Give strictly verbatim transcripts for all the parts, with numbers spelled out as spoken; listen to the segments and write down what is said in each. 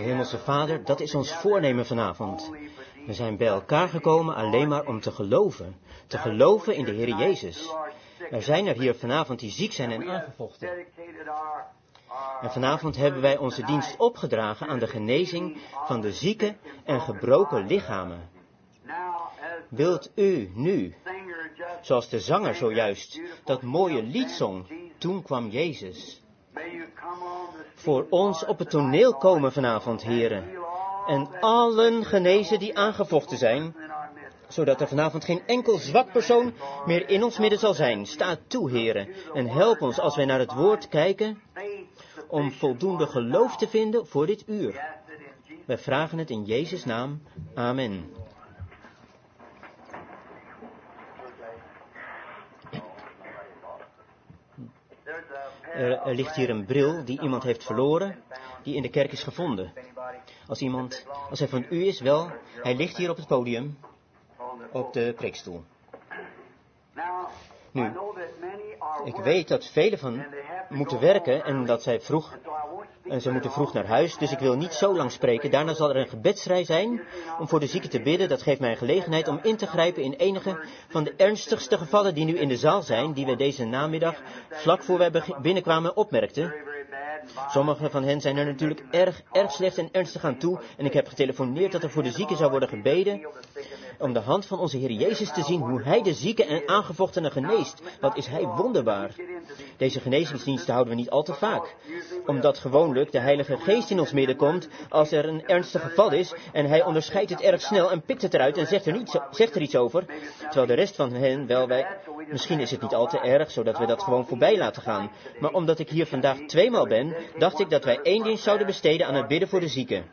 Hemelse Vader, dat is ons voornemen vanavond. We zijn bij elkaar gekomen alleen maar om te geloven. Te geloven in de Heer Jezus. Er zijn er hier vanavond die ziek zijn en aangevochten. En vanavond hebben wij onze dienst opgedragen aan de genezing van de zieke en gebroken lichamen. Wilt u nu, zoals de zanger zojuist dat mooie lied zong, toen kwam Jezus, voor ons op het toneel komen vanavond, heren, en allen genezen die aangevochten zijn, zodat er vanavond geen enkel zwak persoon meer in ons midden zal zijn. Sta toe, heren, en help ons als wij naar het woord kijken, om voldoende geloof te vinden voor dit uur. Wij vragen het in Jezus' naam. Amen. Er, er ligt hier een bril die iemand heeft verloren, die in de kerk is gevonden. Als iemand, als hij van u is, wel, hij ligt hier op het podium, op de preekstoel. Nu, ik weet dat velen van moeten werken en dat zij vroeg, en ze moeten vroeg naar huis, dus ik wil niet zo lang spreken. Daarna zal er een gebedsrij zijn om voor de zieken te bidden. Dat geeft mij een gelegenheid om in te grijpen in enige van de ernstigste gevallen die nu in de zaal zijn, die wij deze namiddag, vlak voor wij binnenkwamen, opmerkten. Sommige van hen zijn er natuurlijk erg, erg slecht en ernstig aan toe. En ik heb getelefoneerd dat er voor de zieken zou worden gebeden. Om de hand van onze Heer Jezus te zien hoe Hij de zieken en aangevochtenen geneest. Wat is Hij wonderbaar. Deze genezingsdiensten houden we niet al te vaak. Omdat gewoonlijk de Heilige Geest in ons midden komt als er een ernstig geval is. En Hij onderscheidt het erg snel en pikt het eruit en zegt er, niet, zegt er iets over. Terwijl de rest van hen, wel wij, misschien is het niet al te erg, zodat we dat gewoon voorbij laten gaan. Maar omdat ik hier vandaag tweemaal ben, dacht ik dat wij één dienst zouden besteden aan het bidden voor de zieken.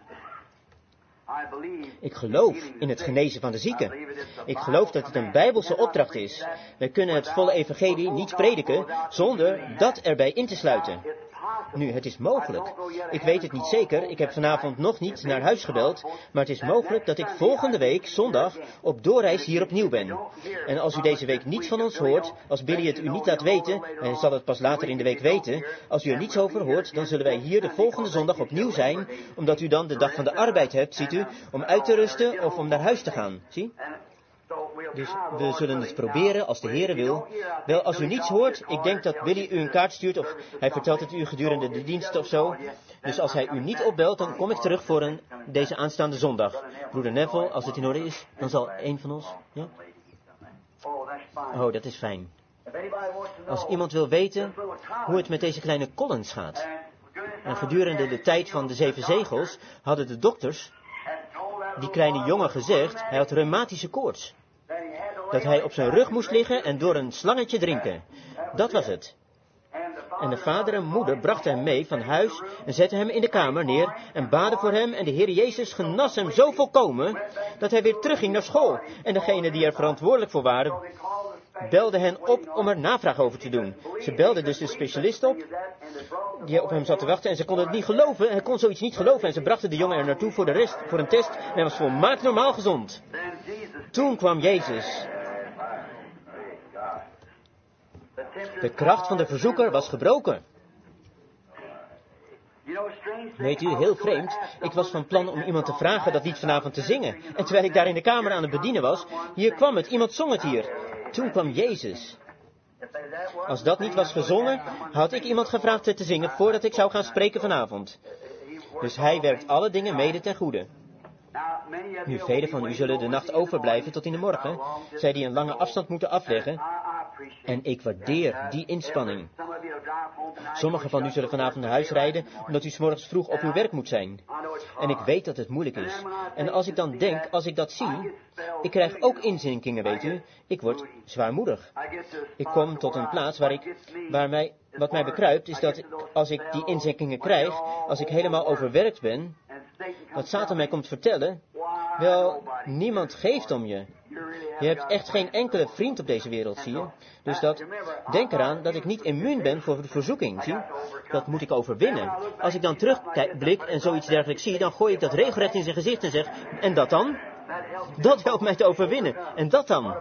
Ik geloof in het genezen van de zieken. Ik geloof dat het een Bijbelse opdracht is. Wij kunnen het volle evangelie niet prediken zonder dat erbij in te sluiten. Nu, het is mogelijk. Ik weet het niet zeker. Ik heb vanavond nog niet naar huis gebeld. Maar het is mogelijk dat ik volgende week, zondag, op doorreis hier opnieuw ben. En als u deze week niets van ons hoort, als Billy het u niet laat weten, en hij zal het pas later in de week weten, als u er niets over hoort, dan zullen wij hier de volgende zondag opnieuw zijn, omdat u dan de dag van de arbeid hebt, ziet u, om uit te rusten of om naar huis te gaan. Zie? Dus we zullen het proberen als de Heere wil. Wel, als u niets hoort, ik denk dat Billy u een kaart stuurt of hij vertelt het u gedurende de dienst of zo. Dus als hij u niet opbelt, dan kom ik terug voor een, deze aanstaande zondag. Broeder Neville, als het in orde is, dan zal een van ons... Ja? Oh, dat is fijn. Als iemand wil weten hoe het met deze kleine Collins gaat. En gedurende de tijd van de zeven zegels hadden de dokters die kleine jongen gezegd, hij had reumatische koorts. Dat hij op zijn rug moest liggen en door een slangetje drinken. Dat was het. En de vader en moeder brachten hem mee van huis en zetten hem in de kamer neer en baden voor hem. En de Heer Jezus genas hem zo volkomen dat hij weer terugging naar school. En degenen die er verantwoordelijk voor waren, belden hen op om er navraag over te doen. Ze belden dus de specialist op, die op hem zat te wachten, en ze konden het niet geloven. Hij kon zoiets niet geloven en ze brachten de jongen er naartoe voor de rest, voor een test. En hij was volmaakt normaal gezond. Toen kwam Jezus. De kracht van de verzoeker was gebroken. Weet u, heel vreemd, ik was van plan om iemand te vragen dat lied vanavond te zingen. En terwijl ik daar in de kamer aan het bedienen was, hier kwam het, iemand zong het hier. Toen kwam Jezus. Als dat niet was gezongen, had ik iemand gevraagd het te zingen voordat ik zou gaan spreken vanavond. Dus hij werkt alle dingen mede ten goede. Nu, velen van u zullen de nacht overblijven tot in de morgen, zij die een lange afstand moeten afleggen. En ik waardeer die inspanning. Sommigen van u zullen vanavond naar huis rijden, omdat u 's morgens vroeg op uw werk moet zijn. En ik weet dat het moeilijk is. En als ik dan denk, als ik dat zie, ik krijg ook inzinkingen, weet u. Ik word zwaarmoedig. Ik kom tot een plaats waar ik, waar mij, wat mij bekruipt, is dat ik, als ik die inzinkingen krijg, als ik helemaal overwerkt ben, dat Satan mij komt vertellen, wel, niemand geeft om je. Je hebt echt geen enkele vriend op deze wereld, zie je. Dus dat, denk eraan dat ik niet immuun ben voor de verzoeking, zie. Dat moet ik overwinnen. Als ik dan terugblik en zoiets dergelijks zie, dan gooi ik dat regelrecht in zijn gezicht en zeg, en dat dan? Dat helpt mij te overwinnen. En dat dan?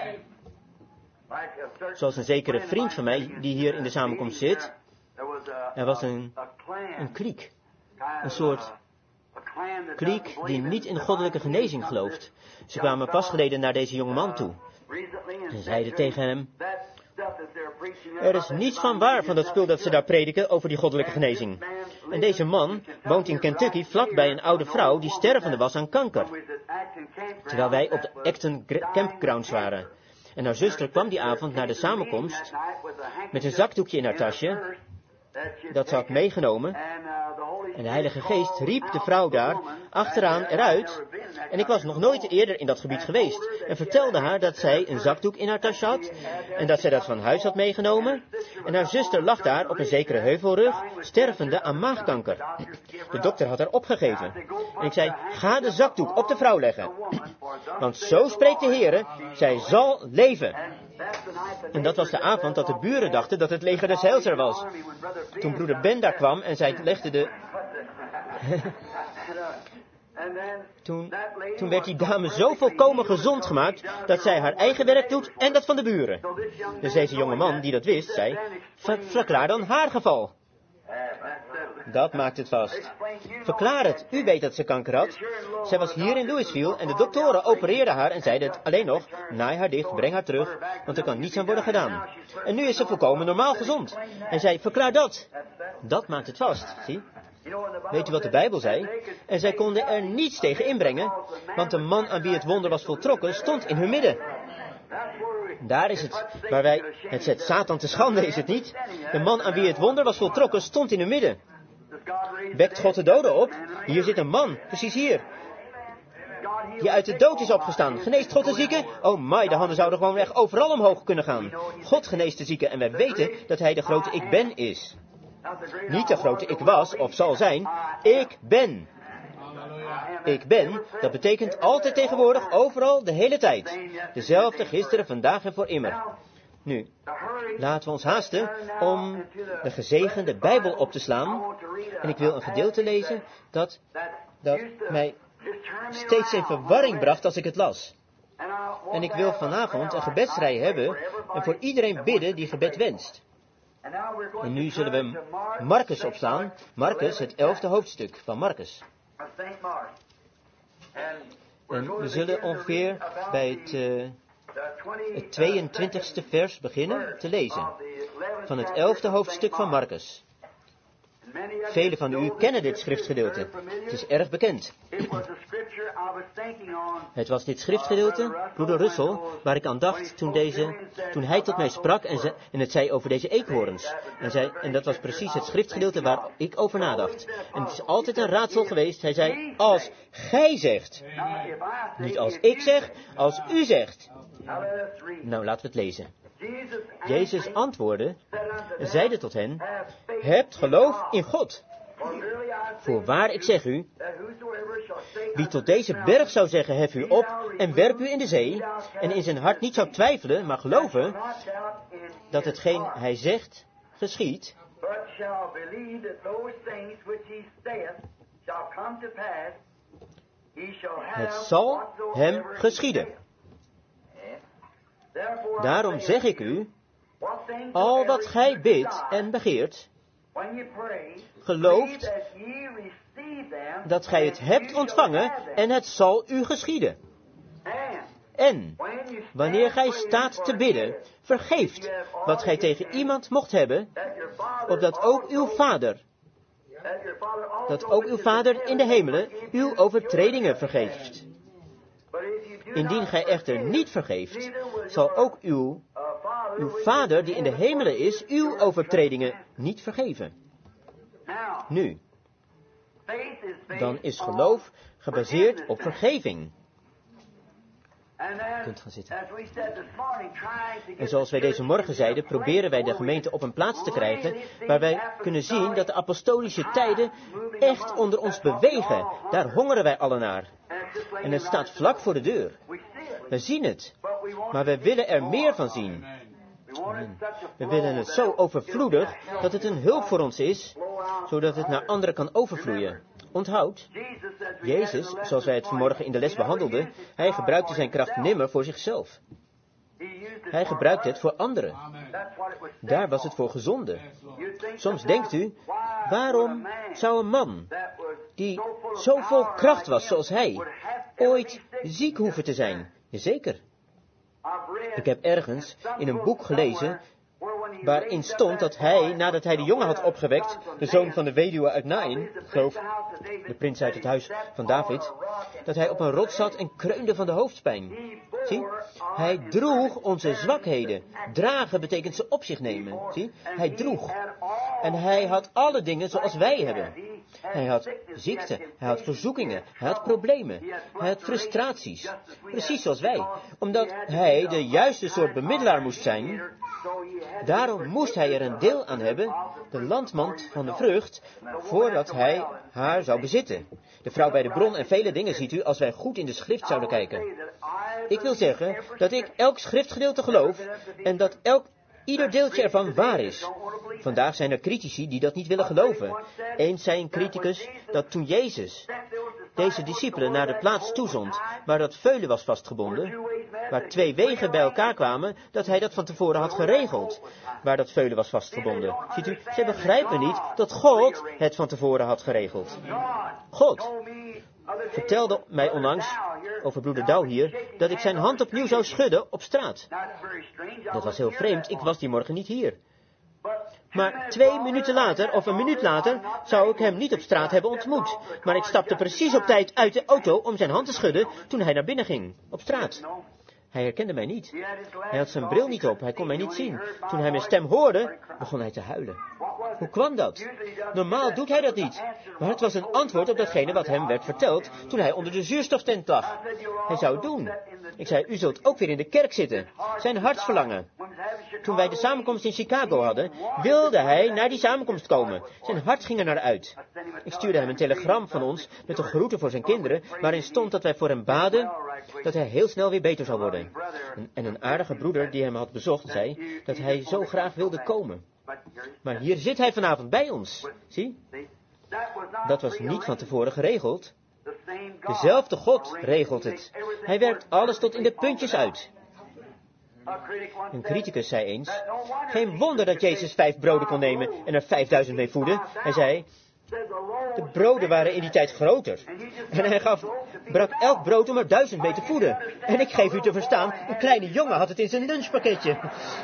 Zoals een zekere vriend van mij, die hier in de samenkomst zit. Er was een, een kliek. Een soort kliek die niet in goddelijke genezing gelooft. Ze kwamen pas geleden naar deze jonge man toe. En zeiden tegen hem: er is niets van waar van dat spul dat ze daar prediken over die goddelijke genezing. En deze man woont in Kentucky vlakbij een oude vrouw die stervende was aan kanker. Terwijl wij op de Acton Campgrounds waren. En haar zuster kwam die avond naar de samenkomst met een zakdoekje in haar tasje. Dat ze had meegenomen. En de Heilige Geest riep de vrouw daar achteraan eruit. En ik was nog nooit eerder in dat gebied geweest. En vertelde haar dat zij een zakdoek in haar tasje had. En dat zij dat van huis had meegenomen. En haar zuster lag daar op een zekere heuvelrug, stervende aan maagkanker. De dokter had haar opgegeven. En ik zei: ga de zakdoek op de vrouw leggen. Want zo spreekt de Heere, zij zal leven. En dat was de avond dat de buren dachten dat het leger des Heils er was. Toen broeder Ben daar kwam en zij legde de... toen, toen werd die dame zo volkomen gezond gemaakt dat zij haar eigen werk doet en dat van de buren. Dus deze jonge man die dat wist, zei: Ver, verklaar dan haar geval. Dat maakt het vast. Verklaar het. U weet dat ze kanker had. Zij was hier in Louisville en de doktoren opereerden haar en zeiden het alleen nog: naai haar dicht, breng haar terug, want er kan niets aan worden gedaan. En nu is ze volkomen normaal gezond. En zij: verklaar dat. Dat maakt het vast, zie. Weet u wat de Bijbel zei? En zij konden er niets tegen inbrengen, want de man aan wie het wonder was voltrokken stond in hun midden. Daar is het, waar wij, het zet Satan te schande, is het niet? De man aan wie het wonder was voltrokken stond in hun midden. Wekt God de doden op? Hier zit een man, precies hier, die uit de dood is opgestaan. Geneest God de zieken? Oh my, de handen zouden gewoon weg overal omhoog kunnen gaan. God geneest de zieken en wij weten dat hij de grote ik ben is. Niet de grote ik was of zal zijn. Ik ben. Ik ben, dat betekent altijd tegenwoordig, overal, de hele tijd. Dezelfde gisteren, vandaag en voor immer. Nu, laten we ons haasten om de gezegende Bijbel op te slaan. En ik wil een gedeelte lezen dat, dat mij steeds in verwarring bracht als ik het las. En ik wil vanavond een gebedsrij hebben en voor iedereen bidden die gebed wenst. En nu zullen we Marcus opslaan. Marcus, het elfde hoofdstuk van Marcus. En we zullen ongeveer bij het, uh, het tweeëntwintigste vers beginnen te lezen. Van het elfde hoofdstuk van Marcus. Velen van u kennen dit schriftgedeelte. Het is erg bekend. Het was dit schriftgedeelte, broeder Russell, waar ik aan dacht toen, deze, toen hij tot mij sprak en, ze, en het zei over deze eekhoorns. En, zei, en dat was precies het schriftgedeelte waar ik over nadacht. En het is altijd een raadsel geweest. Hij zei: als gij zegt. Niet als ik zeg, als u zegt. Nou, laten we het lezen. Jezus antwoordde en zeide tot hen: hebt geloof in God. Voorwaar, ik zeg u, wie tot deze berg zou zeggen: hef u op en werp u in de zee, en in zijn hart niet zou twijfelen, maar geloven dat hetgeen hij zegt geschiedt, het zal hem geschieden. Daarom zeg ik u, al wat gij bidt en begeert, gelooft dat gij het hebt ontvangen en het zal u geschieden. En wanneer gij staat te bidden, vergeeft wat gij tegen iemand mocht hebben, opdat ook uw Vader, dat ook uw Vader in de hemelen uw overtredingen vergeeft. Indien gij echter niet vergeeft, zal ook uw, uw Vader die in de hemelen is, uw overtredingen niet vergeven. Nu, dan is geloof gebaseerd op vergeving. Je kunt gaan zitten. En zoals wij deze morgen zeiden, proberen wij de gemeente op een plaats te krijgen waar wij kunnen zien dat de apostolische tijden echt onder ons bewegen. Daar hongeren wij allen naar. En het staat vlak voor de deur. We zien het, maar we willen er meer van zien. Amen. We willen het zo overvloedig dat het een hulp voor ons is, zodat het naar anderen kan overvloeien. Onthoud, Jezus, zoals wij het vanmorgen in de les behandelden, hij gebruikte zijn kracht nimmer voor zichzelf. Hij gebruikt het voor anderen. Daar was het voor gezonden. Soms denkt u, waarom zou een man die zo vol kracht was zoals hij, ooit ziek hoeven te zijn. Jazeker. Ik heb ergens in een boek gelezen waarin stond dat hij, nadat hij de jongen had opgewekt, de zoon van de weduwe uit Nain, geloof, de prins uit het huis van David, dat hij op een rots zat en kreunde van de hoofdpijn. Zie, hij droeg onze zwakheden. Dragen betekent ze op zich nemen. Zie, hij droeg. En hij had alle dingen zoals wij hebben. Hij had ziekte, hij had verzoekingen, hij had problemen, hij had frustraties. Precies zoals wij. Omdat hij de juiste soort bemiddelaar moest zijn, daarom moest hij er een deel aan hebben, de landman van de vrucht, voordat hij haar zou bezitten. De vrouw bij de bron en vele dingen ziet u als wij goed in de schrift zouden kijken. Ik wil zeggen dat ik elk schriftgedeelte geloof en dat elk ieder deeltje ervan waar is. Vandaag zijn er critici die dat niet willen geloven. Eens zei een criticus dat toen Jezus deze discipelen naar de plaats toezond waar dat veulen was vastgebonden, waar twee wegen bij elkaar kwamen, dat hij dat van tevoren had geregeld, waar dat veulen was vastgebonden. Ziet u, zij begrijpen niet dat God het van tevoren had geregeld. God vertelde mij onlangs, over broeder Douw hier, dat ik zijn hand opnieuw zou schudden op straat. Dat was heel vreemd, ik was die morgen niet hier. Maar twee minuten later, of een minuut later, zou ik hem niet op straat hebben ontmoet. Maar ik stapte precies op tijd uit de auto om zijn hand te schudden toen hij naar binnen ging, op straat. Hij herkende mij niet. Hij had zijn bril niet op, hij kon mij niet zien. Toen hij mijn stem hoorde, begon hij te huilen. Hoe kwam dat? Normaal doet hij dat niet. Maar het was een antwoord op datgene wat hem werd verteld toen hij onder de zuurstoftent lag. Hij zou het doen. Ik zei, u zult ook weer in de kerk zitten. Zijn hartsverlangen. Toen wij de samenkomst in Chicago hadden, wilde hij naar die samenkomst komen. Zijn hart ging er naar uit. Ik stuurde hem een telegram van ons met de groeten voor zijn kinderen, waarin stond dat wij voor hem baden, dat hij heel snel weer beter zou worden. En, en een aardige broeder die hem had bezocht, zei dat hij zo graag wilde komen. Maar hier zit hij vanavond bij ons. Zie? Dat was niet van tevoren geregeld. Dezelfde God regelt het. Hij werkt alles tot in de puntjes uit. Een criticus zei eens, geen wonder dat Jezus vijf broden kon nemen en er vijfduizend mee voeden. Hij zei, de broden waren in die tijd groter. En hij gaf, brak elk brood om er duizend mee te voeden. En ik geef u te verstaan, een kleine jongen had het in zijn lunchpakketje.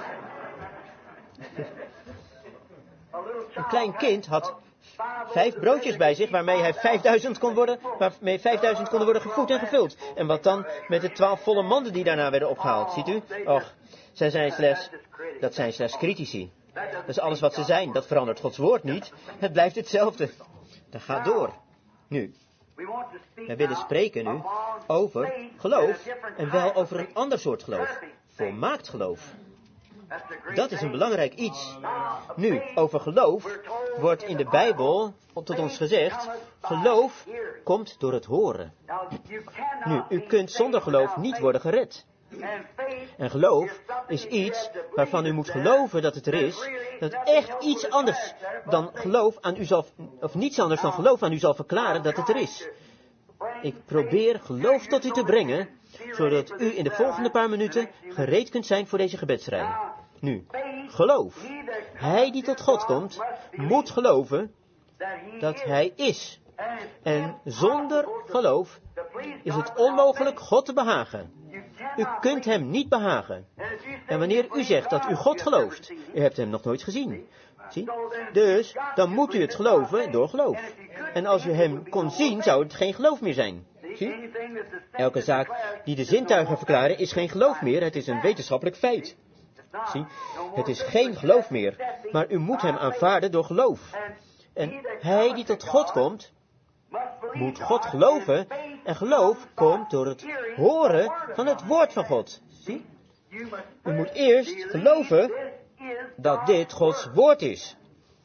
Een klein kind had vijf broodjes bij zich waarmee hij vijfduizend kon worden, waarmee vijfduizend konden worden gevoed en gevuld. En wat dan met de twaalf volle manden die daarna werden opgehaald, ziet u? Och, zij zijn slechts, dat zijn slechts critici. Dat is alles wat ze zijn, dat verandert Gods woord niet. Het blijft hetzelfde. Dat gaat door. Nu, wij willen spreken nu over geloof en wel over een ander soort geloof. Volmaakt geloof. Dat is een belangrijk iets. Nu, over geloof wordt in de Bijbel tot ons gezegd, geloof komt door het horen. Nu, u kunt zonder geloof niet worden gered. En geloof is iets waarvan u moet geloven dat het er is, dat echt iets anders dan geloof aan u zal, of niets anders dan geloof aan u zal verklaren dat het er is. Ik probeer geloof tot u te brengen, zodat u in de volgende paar minuten gereed kunt zijn voor deze gebedsrij. Nu, geloof. Hij die tot God komt, moet geloven dat hij is. En zonder geloof is het onmogelijk God te behagen. U kunt hem niet behagen. En wanneer u zegt dat u God gelooft, u hebt hem nog nooit gezien. Zie? Dus, dan moet u het geloven door geloof. En als u hem kon zien, zou het geen geloof meer zijn. Zie? Elke zaak die de zintuigen verklaren is geen geloof meer, het is een wetenschappelijk feit. Zie? Het is geen geloof meer, maar u moet hem aanvaarden door geloof. En hij die tot God komt, moet God geloven, en geloof komt door het horen van het woord van God. Zie? U moet eerst geloven dat dit Gods woord is.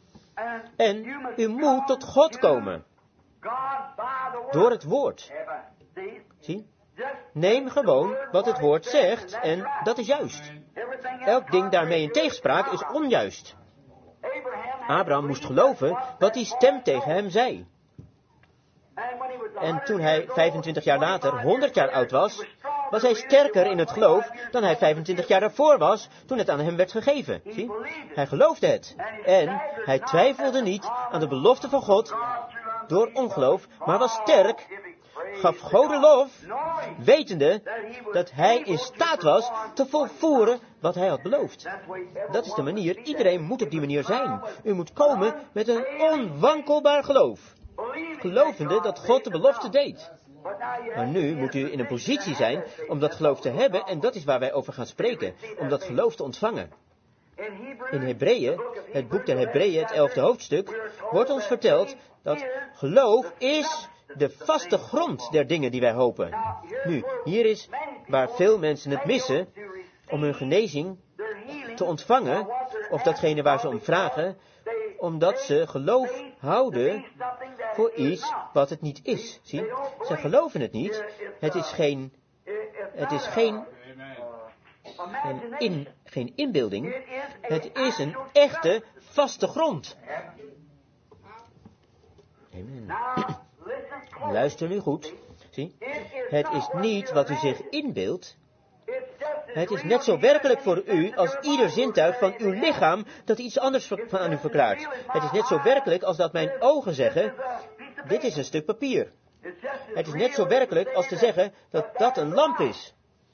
En u moet tot God komen. Door het woord. Zie? Neem gewoon wat het woord zegt en dat is juist. Elk ding daarmee in tegenspraak is onjuist. Abraham moest geloven wat die stem tegen hem zei. En toen hij vijfentwintig jaar later honderd jaar oud was, was hij sterker in het geloof dan hij vijfentwintig jaar daarvoor was toen het aan hem werd gegeven. Zie? Hij geloofde het. En hij twijfelde niet aan de belofte van God door ongeloof, maar was sterk, gaf God de lof, wetende dat hij in staat was te volvoeren wat hij had beloofd. Dat is de manier, iedereen moet op die manier zijn. U moet komen met een onwankelbaar geloof, gelovende dat God de belofte deed. Maar nu moet u in een positie zijn om dat geloof te hebben, en dat is waar wij over gaan spreken, om dat geloof te ontvangen. In Hebreeën, het boek der Hebreeën, het elfde hoofdstuk, wordt ons verteld dat geloof is de vaste grond der dingen die wij hopen. Nu, hier is waar veel mensen het missen om hun genezing te ontvangen, of datgene waar ze om vragen, omdat ze geloof houden voor iets wat het niet is. Zie, ze geloven het niet. Het is geen, het is geen, een in, geen inbeelding. Het is een echte vaste grond. Amen. Luister nu goed. Zie, het is niet wat u zich inbeeldt. Het is net zo werkelijk voor u als ieder zintuig van uw lichaam dat iets anders van aan u verklaart. Het is net zo werkelijk als dat mijn ogen zeggen, dit is een stuk papier. Het is net zo werkelijk als te zeggen dat dat een lamp is.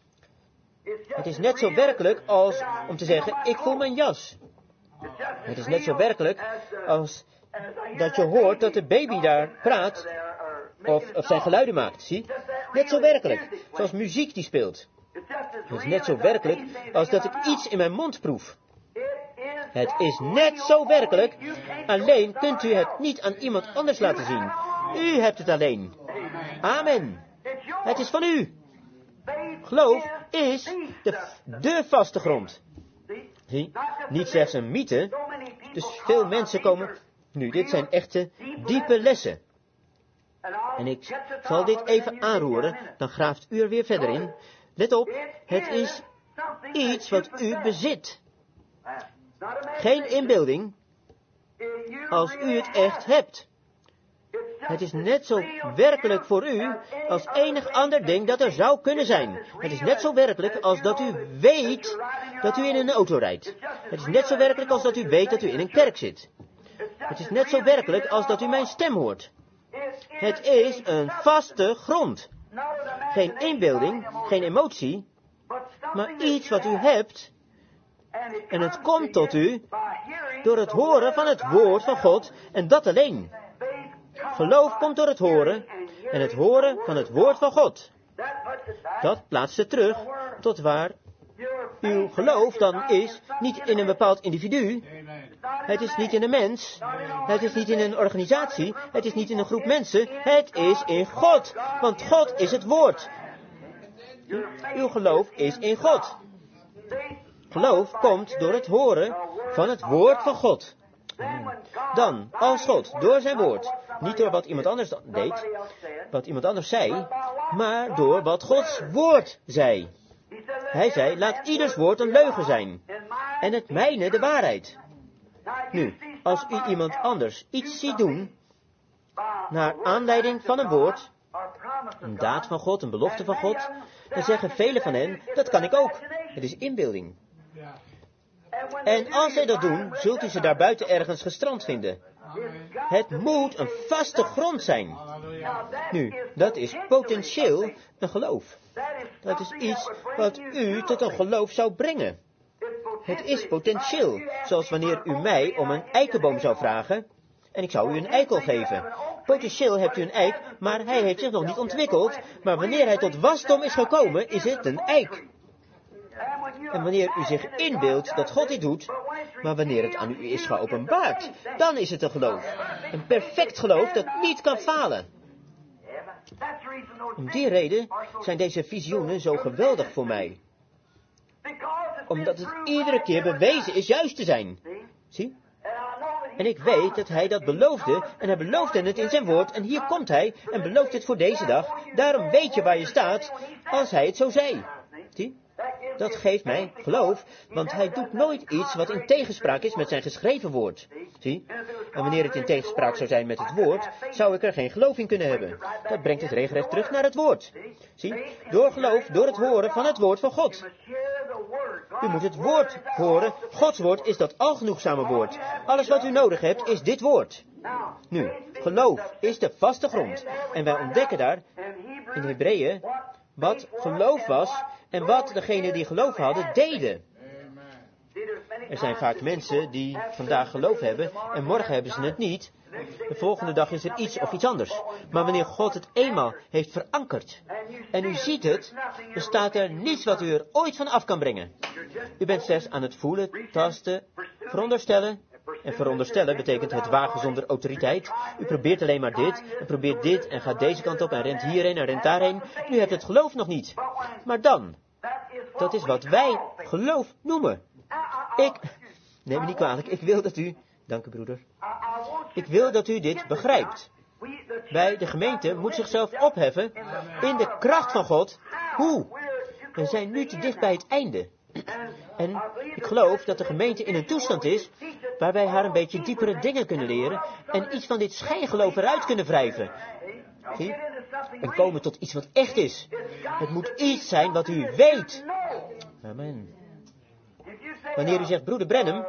Het is net zo werkelijk als om te zeggen, ik voel mijn jas. Het is net zo werkelijk als dat je hoort dat de baby daar praat of, of zijn geluiden maakt. Zie? Net zo werkelijk, zoals muziek die speelt. Het is net zo werkelijk als dat ik iets in mijn mond proef. Het is net zo werkelijk, alleen kunt u het niet aan iemand anders laten zien. U hebt het alleen. Amen. Het is van u. Geloof is de, de vaste grond. Zie, niet slechts een mythe. Dus veel mensen komen... Nu, dit zijn echte diepe lessen. En ik zal dit even aanroeren, dan graaft u er weer verder in. Let op, het is iets wat u bezit. Geen inbeelding, als u het echt hebt. Het is net zo werkelijk voor u als enig ander ding dat er zou kunnen zijn. Het is net zo werkelijk als dat u weet dat u in een auto rijdt. Het is net zo werkelijk als dat u weet dat u in een kerk zit. Het is net zo werkelijk als dat u mijn stem hoort. Het is een vaste grond. Geen inbeelding, geen emotie, maar iets wat u hebt. En het komt tot u door het horen van het woord van God en dat alleen. Geloof komt door het horen en het horen van het woord van God. Dat plaatst het terug tot waar uw geloof dan is, niet in een bepaald individu. Het is niet in een mens. Het is niet in een organisatie. Het is niet in een groep mensen. Het is in God. Want God is het woord. Uw geloof is in God. Geloof komt door het horen van het woord van God. Dan, als God door zijn woord, niet door wat iemand anders deed, wat iemand anders zei, maar door wat Gods woord zei. Hij zei, laat ieders woord een leugen zijn. En het mijne de waarheid. Nu, als u iemand anders iets ziet doen, naar aanleiding van een woord, een daad van God, een belofte van God, dan zeggen velen van hen, dat kan ik ook. Het is inbeelding. En als zij dat doen, zult u ze daarbuiten ergens gestrand vinden. Het moet een vaste grond zijn. Nu, dat is potentieel een geloof. Dat is iets wat u tot een geloof zou brengen. Het is potentieel, zoals wanneer u mij om een eikenboom zou vragen, en ik zou u een eikel geven. Potentieel hebt u een eik, maar hij heeft zich nog niet ontwikkeld, maar wanneer hij tot wasdom is gekomen, is het een eik. En wanneer u zich inbeeldt dat God dit doet, maar wanneer het aan u is geopenbaard, dan is het een geloof. Een perfect geloof dat niet kan falen. Om die reden zijn deze visioenen zo geweldig voor mij. Omdat het iedere keer bewezen is juist te zijn. Zie? En ik weet dat hij dat beloofde, en hij beloofde het in zijn woord, en hier komt hij, en belooft het voor deze dag. Daarom weet je waar je staat, als hij het zo zei. Zie? Dat geeft mij geloof, want hij doet nooit iets wat in tegenspraak is met zijn geschreven woord. Zie? En wanneer het in tegenspraak zou zijn met het woord, zou ik er geen geloof in kunnen hebben. Dat brengt het regelrecht terug naar het woord. Zie? Door geloof, door het horen van het woord van God. U moet het woord horen. Gods woord is dat algenoegzame woord. Alles wat u nodig hebt is dit woord. Nu, geloof is de vaste grond. En wij ontdekken daar in Hebreeën wat geloof was en wat degenen die geloof hadden deden. Er zijn vaak mensen die vandaag geloof hebben en morgen hebben ze het niet. De volgende dag is er iets of iets anders. Maar wanneer God het eenmaal heeft verankerd en u ziet het, bestaat er niets wat u er ooit van af kan brengen. U bent slechts aan het voelen, tasten, veronderstellen. En veronderstellen betekent het wagen zonder autoriteit. U probeert alleen maar dit, en probeert dit, en gaat deze kant op, en rent hierheen, en rent daarheen. U hebt het geloof nog niet. Maar dan, dat is wat wij geloof noemen. Ik, neem me niet kwalijk, ik wil dat u, dank u broeder, ik wil dat u dit begrijpt. Wij, de gemeente, moet zichzelf opheffen in de kracht van God. Hoe? We zijn nu te dicht bij het einde. En ik geloof dat de gemeente in een toestand is waar wij haar een beetje diepere dingen kunnen leren en iets van dit schijngeloof eruit kunnen wrijven. Zie? En komen tot iets wat echt is. Het moet iets zijn wat u weet. Amen. Wanneer u zegt, broeder Branham,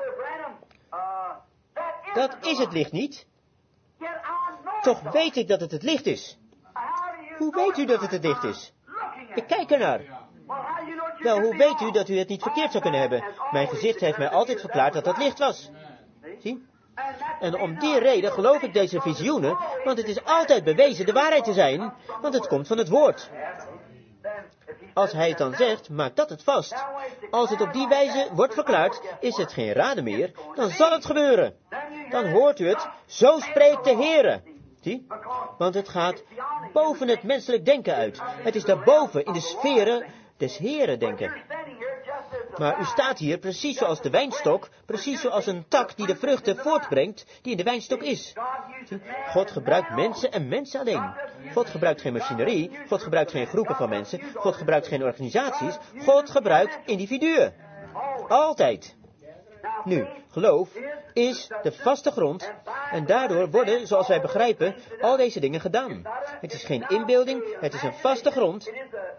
dat is het licht niet. Toch weet ik dat het het licht is. Hoe weet u dat het het licht is? Ik kijk ernaar. Wel, hoe weet u dat u het niet verkeerd zou kunnen hebben? Mijn gezicht heeft mij altijd verklaard dat dat licht was. Zie? En om die reden geloof ik deze visioenen, want het is altijd bewezen de waarheid te zijn, want het komt van het woord. Als hij het dan zegt, maakt dat het vast. Als het op die wijze wordt verklaard, is het geen raden meer, dan zal het gebeuren. Dan hoort u het, zo spreekt de Heere. Zie? Want het gaat boven het menselijk denken uit. Het is daarboven, in de sferen des Heeren denken. Maar u staat hier precies zoals de wijnstok, precies zoals een tak die de vruchten voortbrengt, die in de wijnstok is. God gebruikt mensen en mensen alleen. God gebruikt geen machinerie, God gebruikt geen groepen van mensen, God gebruikt geen organisaties, God gebruikt individuen. Altijd. Nu, geloof is de vaste grond en daardoor worden, zoals wij begrijpen, al deze dingen gedaan. Het is geen inbeelding, het is een vaste grond.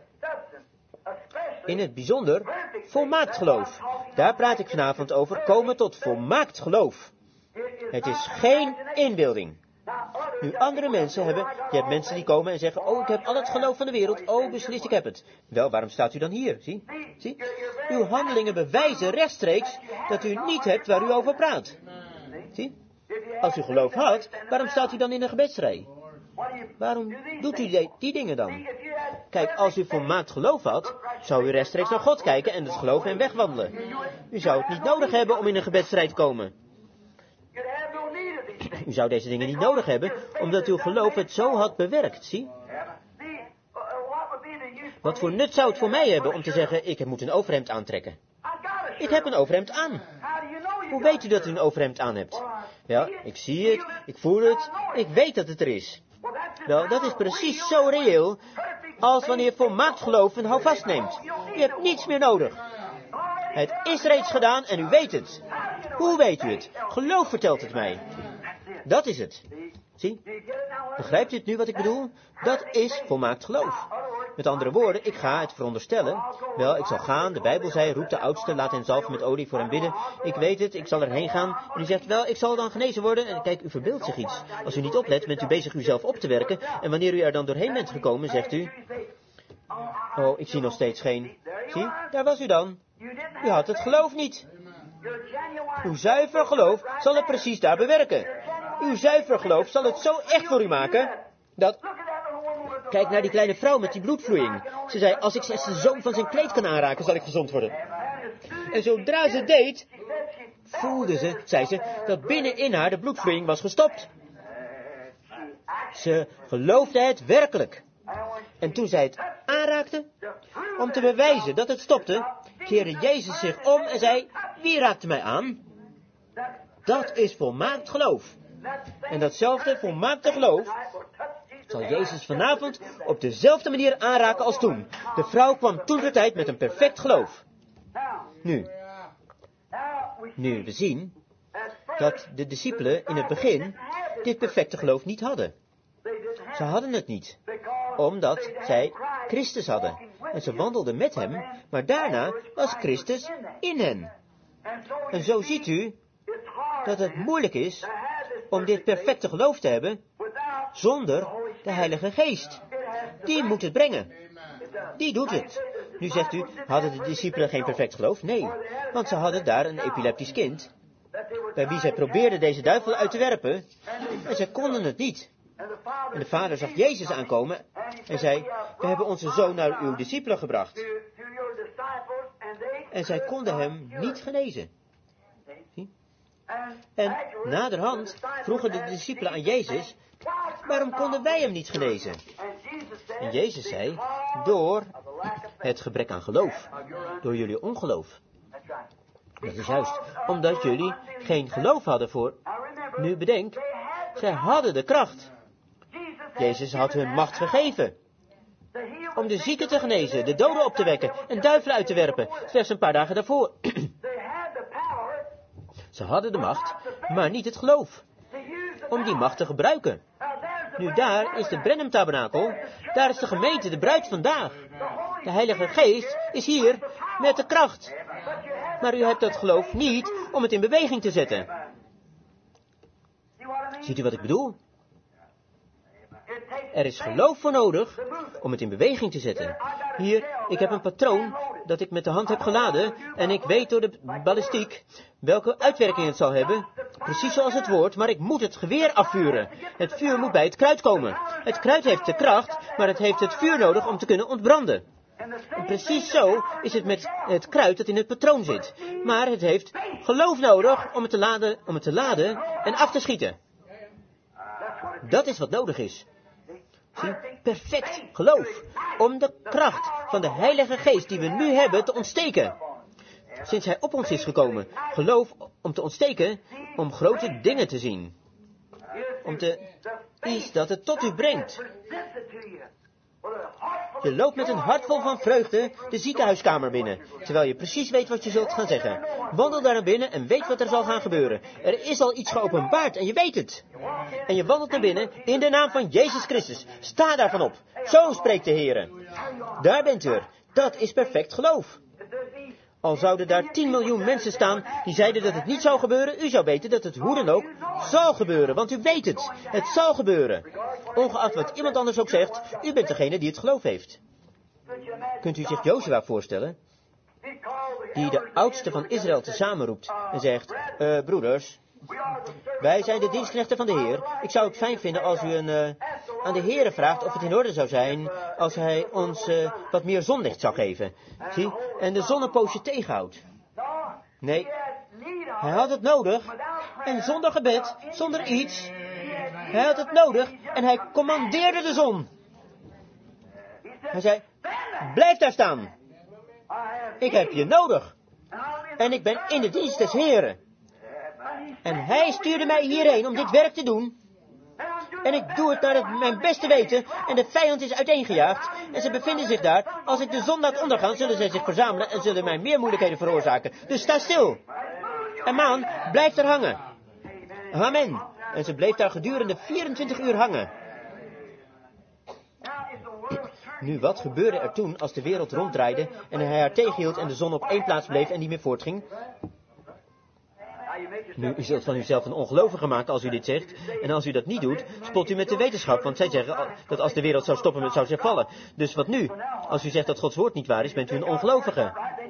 In het bijzonder volmaakt geloof. Daar praat ik vanavond over, komen tot volmaakt geloof. Het is geen inbeelding. Nu andere mensen hebben, je hebt mensen die komen en zeggen, oh ik heb al het geloof van de wereld, oh beslist ik heb het. Wel, waarom staat u dan hier? Zie? Zie? Uw handelingen bewijzen rechtstreeks dat u niet hebt waar u over praat. Zie? Als u geloof had, waarom staat u dan in een gebedsrij? Waarom doet u die, die dingen dan? Kijk, als u volmaakt geloof had, zou u rechtstreeks naar God kijken en het geloven en wegwandelen. U zou het niet nodig hebben om in een gebedsstrijd te komen. U zou deze dingen niet nodig hebben, omdat uw geloof het zo had bewerkt, zie? Wat voor nut zou het voor mij hebben om te zeggen, ik moet een overhemd aantrekken? Ik heb een overhemd aan. Hoe weet u dat u een overhemd aan hebt? Ja, ik zie het, ik voel het, ik weet dat het er is. Wel, dat is precies zo reëel als wanneer je volmaakt geloof en houvast neemt. U hebt niets meer nodig. Het is reeds gedaan en u weet het. Hoe weet u het? Geloof vertelt het mij. Dat is het. Zie? Begrijpt u het nu wat ik bedoel? Dat is volmaakt geloof. Met andere woorden, ik ga het veronderstellen. Wel, ik zal gaan, de Bijbel zei, roep de oudste, laat hen zalven met olie voor hem bidden. Ik weet het, ik zal erheen gaan. En u zegt, wel, ik zal dan genezen worden. En kijk, u verbeeldt zich iets. Als u niet oplet, bent u bezig uzelf op te werken. En wanneer u er dan doorheen bent gekomen, zegt u, oh, ik zie nog steeds geen. Zie, daar was u dan. U had het geloof niet. Uw zuiver geloof zal het precies daar bewerken. Uw zuiver geloof zal het zo echt voor u maken, dat... Kijk naar die kleine vrouw met die bloedvloeiing. Ze zei, als ik slechts de zoom van zijn kleed kan aanraken, zal ik gezond worden. En zodra ze deed, voelde ze, zei ze, dat binnenin haar de bloedvloeiing was gestopt. Ze geloofde het werkelijk. En toen zij het aanraakte, om te bewijzen dat het stopte, keerde Jezus zich om en zei, wie raakte mij aan? Dat is volmaakt geloof. En datzelfde volmaakte geloof zal Jezus vanavond op dezelfde manier aanraken als toen. De vrouw kwam toen de tijd met een perfect geloof. Nu, nu we zien dat de discipelen in het begin dit perfecte geloof niet hadden. Ze hadden het niet, omdat zij Christus hadden. En ze wandelden met hem, maar daarna was Christus in hen. En zo ziet u dat het moeilijk is om dit perfecte geloof te hebben zonder de Heilige Geest. Die moet het brengen. Die doet het. Nu zegt u, hadden de discipelen geen perfect geloof? Nee, want ze hadden daar een epileptisch kind, bij wie zij probeerden deze duivel uit te werpen, en zij konden het niet. En de vader zag Jezus aankomen en zei, we hebben onze zoon naar uw discipelen gebracht. En zij konden hem niet genezen. Zie? En naderhand vroegen de discipelen aan Jezus, waarom konden wij hem niet genezen? En Jezus zei, door het gebrek aan geloof. Door jullie ongeloof. Dat is juist, omdat jullie geen geloof hadden voor... Nu bedenk, zij hadden de kracht. Jezus had hun macht gegeven. Om de zieken te genezen, de doden op te wekken en duivelen uit te werpen. Slechts een paar dagen daarvoor. Ze hadden de macht, maar niet het geloof. Om die macht te gebruiken. Nu daar is de Brenham-tabernakel, daar is de gemeente, de bruid vandaag. De Heilige Geest is hier met de kracht. Maar u hebt dat geloof niet om het in beweging te zetten. Ziet u wat ik bedoel? Er is geloof voor nodig om het in beweging te zetten. Hier, ik heb een patroon dat ik met de hand heb geladen en ik weet door de ballistiek welke uitwerking het zal hebben. Precies zoals het woord, maar ik moet het geweer afvuren. Het vuur moet bij het kruid komen. Het kruid heeft de kracht, maar het heeft het vuur nodig om te kunnen ontbranden. En precies zo is het met het kruid dat in het patroon zit. Maar het heeft geloof nodig om het te laden, om het te laden en af te schieten. Dat is wat nodig is. Zie, perfect geloof. Om de kracht van de Heilige Geest die we nu hebben te ontsteken. Sinds Hij op ons is gekomen. Geloof om te ontsteken, om grote dingen te zien. Om te... iets dat het tot u brengt. Je loopt met een hart vol van vreugde de ziekenhuiskamer binnen, terwijl je precies weet wat je zult gaan zeggen. Wandel daar naar binnen en weet wat er zal gaan gebeuren. Er is al iets geopenbaard en je weet het. En je wandelt naar binnen in de naam van Jezus Christus. Sta daarvan op. Zo spreekt de Heer. Daar bent u er. Dat is perfect geloof. Al zouden daar tien miljoen mensen staan die zeiden dat het niet zou gebeuren, u zou weten dat het hoe dan ook zal gebeuren, want u weet het. Het zal gebeuren. Ongeacht wat iemand anders ook zegt, u bent degene die het geloof heeft. Kunt u zich Jozua voorstellen? Die de oudste van Israël tezamen roept en zegt, uh, broeders, wij zijn de dienstknechten van de Heer. Ik zou het fijn vinden als u een, uh, aan de Heere vraagt of het in orde zou zijn als Hij ons uh, wat meer zonlicht zou geven. Zie? En de zon een poosje tegenhoudt. Nee, hij had het nodig. En zonder gebed, zonder iets. Hij had het nodig en hij commandeerde de zon. Hij zei, blijf daar staan. Ik heb je nodig. En ik ben in de dienst des Heeren. En hij stuurde mij hierheen om dit werk te doen. En ik doe het naar het, mijn beste weten. En de vijand is uiteengejaagd. En ze bevinden zich daar. Als ik de zon laat ondergaan, zullen zij zich verzamelen en zullen mij meer moeilijkheden veroorzaken. Dus sta stil. En maan, blijf er hangen. Amen. En ze bleef daar gedurende vierentwintig uur hangen. Nu, wat gebeurde er toen als de wereld ronddraaide en hij haar tegenhield en de zon op één plaats bleef en niet meer voortging? Nu, u zult van uzelf een ongelovige maken als u dit zegt. En als u dat niet doet, spot u met de wetenschap. Want zij zeggen dat als de wereld zou stoppen, het zou zich vallen. Dus wat nu? Als u zegt dat Gods woord niet waar is, bent u een ongelovige.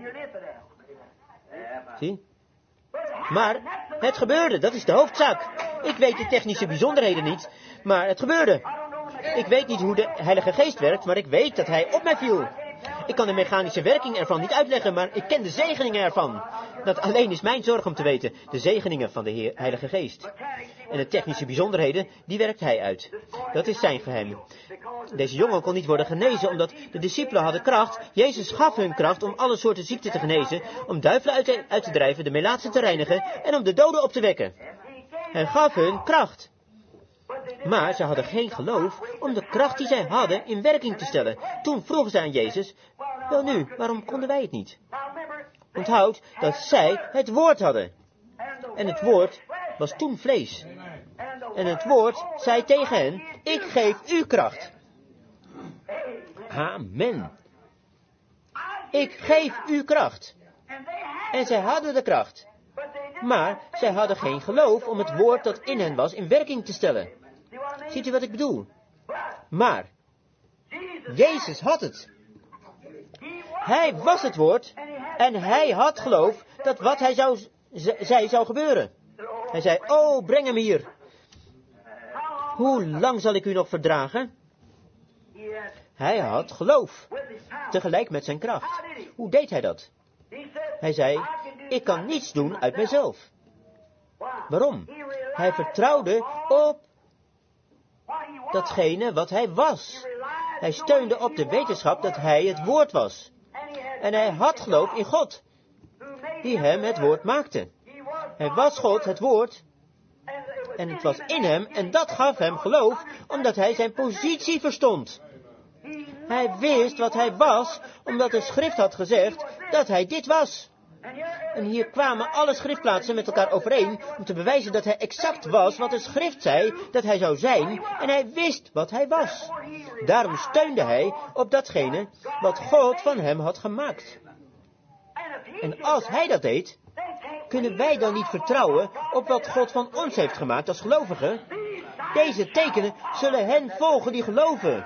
Zie? Maar het gebeurde, dat is de hoofdzaak. Ik weet de technische bijzonderheden niet, maar het gebeurde. Ik weet niet hoe de Heilige Geest werkt, maar ik weet dat Hij op mij viel. Ik kan de mechanische werking ervan niet uitleggen, maar ik ken de zegeningen ervan. Dat alleen is mijn zorg om te weten, de zegeningen van de Heer, Heilige Geest. En de technische bijzonderheden, die werkt Hij uit. Dat is zijn geheim. Deze jongen kon niet worden genezen, omdat de discipelen hadden kracht. Jezus gaf hun kracht om alle soorten ziekten te genezen, om duivelen uit te, uit te drijven, de melaatsen te reinigen en om de doden op te wekken. Hij gaf hun kracht. Maar ze hadden geen geloof om de kracht die zij hadden in werking te stellen. Toen vroegen ze aan Jezus, wel nu, waarom konden wij het niet? Onthoud dat zij het woord hadden. En het woord was toen vlees. En het woord zei tegen hen, ik geef u kracht. Amen. Ik geef u kracht. En zij hadden de kracht. Maar zij hadden geen geloof om het woord dat in hen was in werking te stellen. Ziet u wat ik bedoel? Maar Jezus had het. Hij was het woord en hij had geloof dat wat hij zou, zei zou gebeuren. Hij zei, oh, breng hem hier. Hoe lang zal ik u nog verdragen? Hij had geloof, tegelijk met zijn kracht. Hoe deed hij dat? Hij zei, ik kan niets doen uit mezelf. Waarom? Hij vertrouwde op datgene wat hij was. Hij steunde op de wetenschap dat hij het woord was. En hij had geloof in God, die hem het woord maakte. Hij was God, het woord, en het was in hem, en dat gaf hem geloof, omdat hij zijn positie verstond. Hij wist wat hij was, omdat de schrift had gezegd dat hij dit was. En hier kwamen alle schriftplaatsen met elkaar overeen om te bewijzen dat hij exact was wat de schrift zei dat hij zou zijn, en hij wist wat hij was. Daarom steunde hij op datgene wat God van hem had gemaakt. En als hij dat deed, kunnen wij dan niet vertrouwen op wat God van ons heeft gemaakt als gelovigen? Deze tekenen zullen hen volgen die geloven.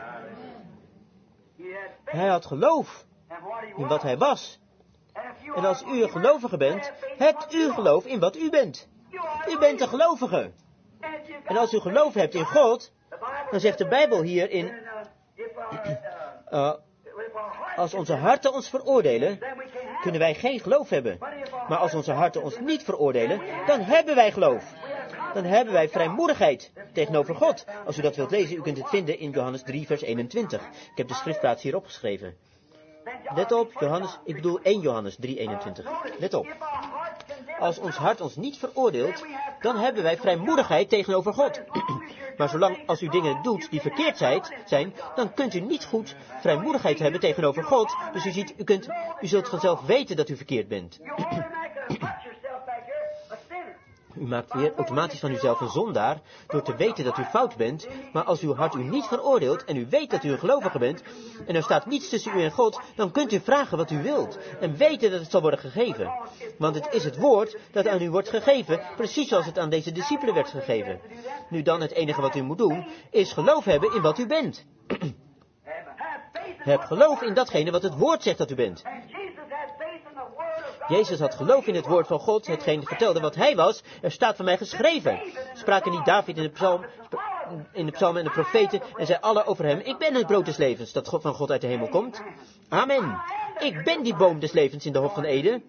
Hij had geloof in wat hij was. En als u een gelovige bent, hebt u geloof in wat u bent. U bent een gelovige. En als u geloof hebt in God, dan zegt de Bijbel hier in, uh, als onze harten ons veroordelen, kunnen wij geen geloof hebben. Maar als onze harten ons niet veroordelen, dan hebben wij geloof. Dan hebben wij vrijmoedigheid tegenover God. Als u dat wilt lezen, u kunt het vinden in Johannes drie, vers eenentwintig. Ik heb de schriftplaats hier opgeschreven. Let op, Johannes, ik bedoel één Johannes drie, eenentwintig. Let op. Als ons hart ons niet veroordeelt, dan hebben wij vrijmoedigheid tegenover God. Maar zolang als u dingen doet die verkeerd zijn, dan kunt u niet goed vrijmoedigheid hebben tegenover God. Dus u ziet, u, kunt, u zult vanzelf weten dat u verkeerd bent. U maakt weer automatisch van uzelf een zondaar door te weten dat u fout bent. Maar als uw hart u niet veroordeelt en u weet dat u een gelovige bent en er staat niets tussen u en God, dan kunt u vragen wat u wilt en weten dat het zal worden gegeven. Want het is het woord dat aan u wordt gegeven, precies zoals het aan deze discipelen werd gegeven. Nu dan, het enige wat u moet doen, is geloof hebben in wat u bent. Heb geloof in datgene wat het woord zegt dat u bent. Jezus had geloof in het woord van God, hetgeen vertelde wat hij was. Er staat van mij geschreven. Spraken niet David in de psalm, in de psalmen en de profeten en zei alle over hem, ik ben het brood des levens dat God van God uit de hemel komt. Amen. Ik ben die boom des levens in de hof van Eden.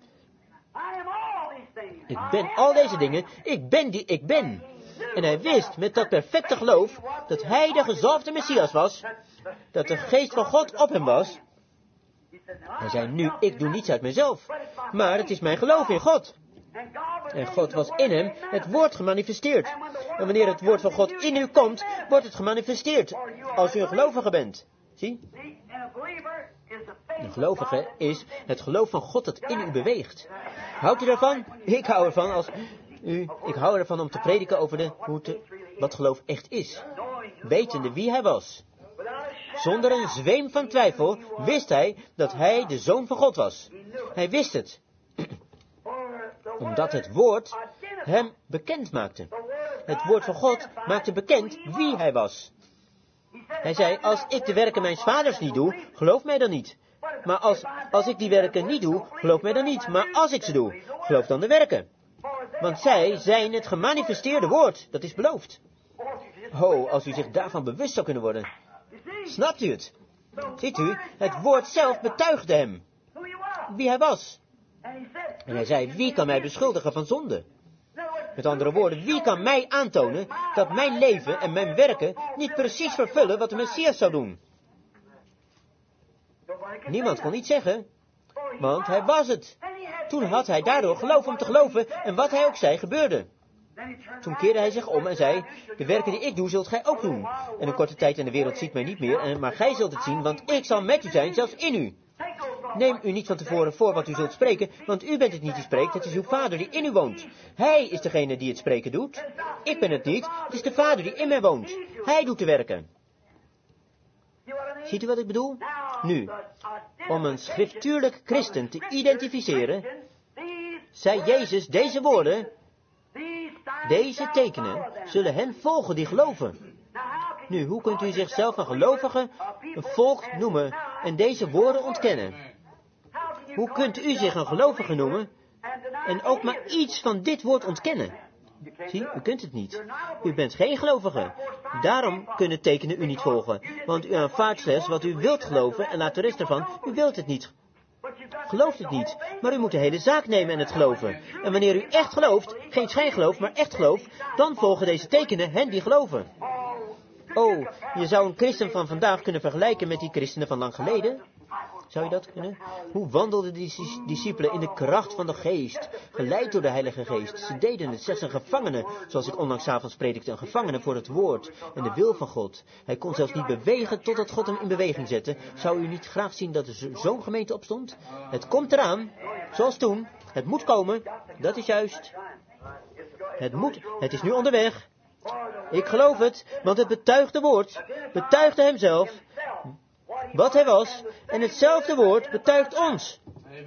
Ik ben al deze dingen. Ik ben die ik ben. En hij wist met dat perfecte geloof dat hij de gezalfde Messias was, dat de geest van God op hem was. Hij zei, nu, ik doe niets uit mezelf, maar het is mijn geloof in God. En God was in hem het woord gemanifesteerd. En wanneer het woord van God in u komt, wordt het gemanifesteerd. Als u een gelovige bent. Zie? Een gelovige is het geloof van God dat in u beweegt. Houdt u ervan? Ik hou ervan als u, ik hou ervan om te prediken over de, hoe te, wat geloof echt is. Wetende wie hij was. Zonder een zweem van twijfel wist hij dat hij de Zoon van God was. Hij wist het. Omdat het woord hem bekend maakte. Het woord van God maakte bekend wie hij was. Hij zei, als ik de werken mijns vaders niet doe, geloof mij dan niet. Maar als, als ik die werken niet doe, geloof mij dan niet. Maar als ik ze doe, geloof dan de werken. Want zij zijn het gemanifesteerde woord, dat is beloofd. Oh, als u zich daarvan bewust zou kunnen worden. Snapt u het? Ziet u, het woord zelf betuigde hem. Wie hij was. En hij zei, wie kan mij beschuldigen van zonde? Met andere woorden, wie kan mij aantonen dat mijn leven en mijn werken niet precies vervullen wat de Messias zou doen? Niemand kon iets zeggen, want hij was het. Toen had hij daardoor geloof om te geloven en wat hij ook zei gebeurde. Toen keerde hij zich om en zei, de werken die ik doe zult gij ook doen. En een korte tijd en de wereld ziet mij niet meer, en, maar gij zult het zien, want ik zal met u zijn, zelfs in u. Neem u niet van tevoren voor wat u zult spreken, want u bent het niet die spreekt, het is uw Vader die in u woont. Hij is degene die het spreken doet. Ik ben het niet, het is de Vader die in mij woont. Hij doet de werken. Ziet u wat ik bedoel? Nu, om een schriftuurlijk christen te identificeren, zei Jezus deze woorden, deze tekenen zullen hen volgen die geloven. Nu, hoe kunt u zichzelf een gelovige, een volk noemen en deze woorden ontkennen? Hoe kunt u zich een gelovige noemen en ook maar iets van dit woord ontkennen? Zie, u kunt het niet. U bent geen gelovige. Daarom kunnen tekenen u niet volgen. Want u aanvaardt slechts wat u wilt geloven en laat de rest ervan, u wilt het niet. Gelooft het niet, maar u moet de hele zaak nemen en het geloven. En wanneer u echt gelooft, geen schijngeloof, maar echt geloof, dan volgen deze tekenen hen die geloven. Oh, je zou een christen van vandaag kunnen vergelijken met die christenen van lang geleden? Zou je dat kunnen? Hoe wandelden die discipelen in de kracht van de geest, geleid door de Heilige Geest? Ze deden het, slechts een gevangene, zoals ik onlangs avonds predikte, een gevangene voor het woord en de wil van God. Hij kon zelfs niet bewegen totdat God hem in beweging zette. Zou u niet graag zien dat er zo'n gemeente opstond? Het komt eraan, zoals toen. Het moet komen, dat is juist. Het moet, het is nu onderweg. Ik geloof het, want het betuigde woord, betuigde hemzelf, wat hij was, en hetzelfde woord betuigt ons.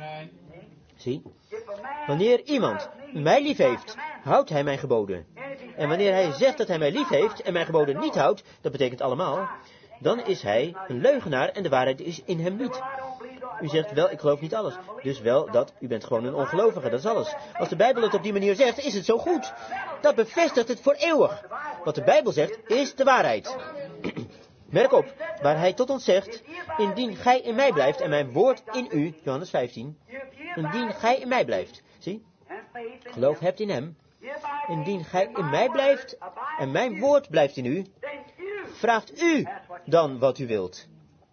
Zie, wanneer iemand mij lief heeft, houdt hij mijn geboden. En wanneer hij zegt dat hij mij lief heeft en mijn geboden niet houdt, dat betekent allemaal, dan is hij een leugenaar en de waarheid is in hem niet. U zegt wel, ik geloof niet alles. Dus wel dat, u bent gewoon een ongelovige, dat is alles. Als de Bijbel het op die manier zegt, is het zo goed. Dat bevestigt het voor eeuwig. Wat de Bijbel zegt, is de waarheid. Merk op, waar hij tot ons zegt, indien gij in mij blijft en mijn woord in u, Johannes vijftien, indien gij in mij blijft, zie, geloof hebt in hem, indien gij in mij blijft en mijn woord blijft in u, vraagt u dan wat u wilt.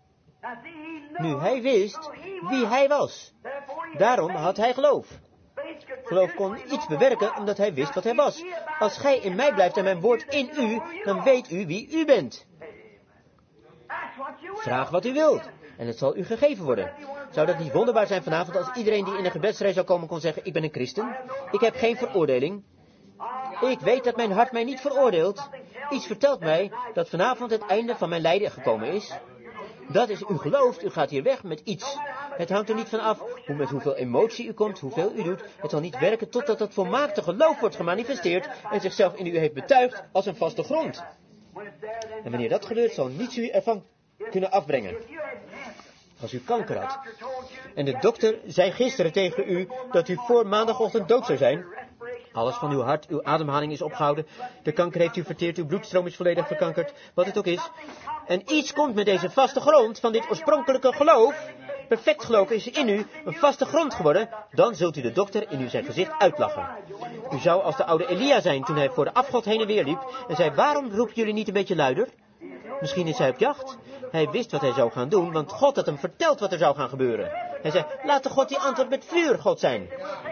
Nu, hij wist wie hij was. Daarom had hij geloof. Geloof kon iets bewerken omdat hij wist wat hij was. Als gij in mij blijft en mijn woord in u, dan weet u wie u bent. Vraag wat u wilt en het zal u gegeven worden. Zou dat niet wonderbaar zijn vanavond als iedereen die in een gebedsrij zou komen kon zeggen, ik ben een christen. Ik heb geen veroordeling. Ik weet dat mijn hart mij niet veroordeelt. Iets vertelt mij dat vanavond het einde van mijn lijden gekomen is. Dat is, u gelooft, u gaat hier weg met iets. Het hangt er niet van af hoe, met hoeveel emotie u komt, hoeveel u doet. Het zal niet werken totdat het volmaakte geloof wordt gemanifesteerd en zichzelf in u heeft betuigd als een vaste grond. En wanneer dat gebeurt, zal niets u ervan kunnen afbrengen. Als u kanker had. En de dokter zei gisteren tegen u dat u voor maandagochtend dood zou zijn. Alles van uw hart, uw ademhaling is opgehouden. De kanker heeft u verteerd, uw bloedstroom is volledig verkankerd. Wat het ook is. En iets komt met deze vaste grond van dit oorspronkelijke geloof. Perfect geloof is in u een vaste grond geworden. Dan zult u de dokter in uw zijn gezicht uitlachen. U zou als de oude Elia zijn toen hij voor de afgod heen en weer liep. En zei, waarom roepen jullie niet een beetje luider? Misschien is hij op jacht. Hij wist wat hij zou gaan doen, want God had hem verteld wat er zou gaan gebeuren. Hij zei, laat de God die antwoord met vuur God zijn.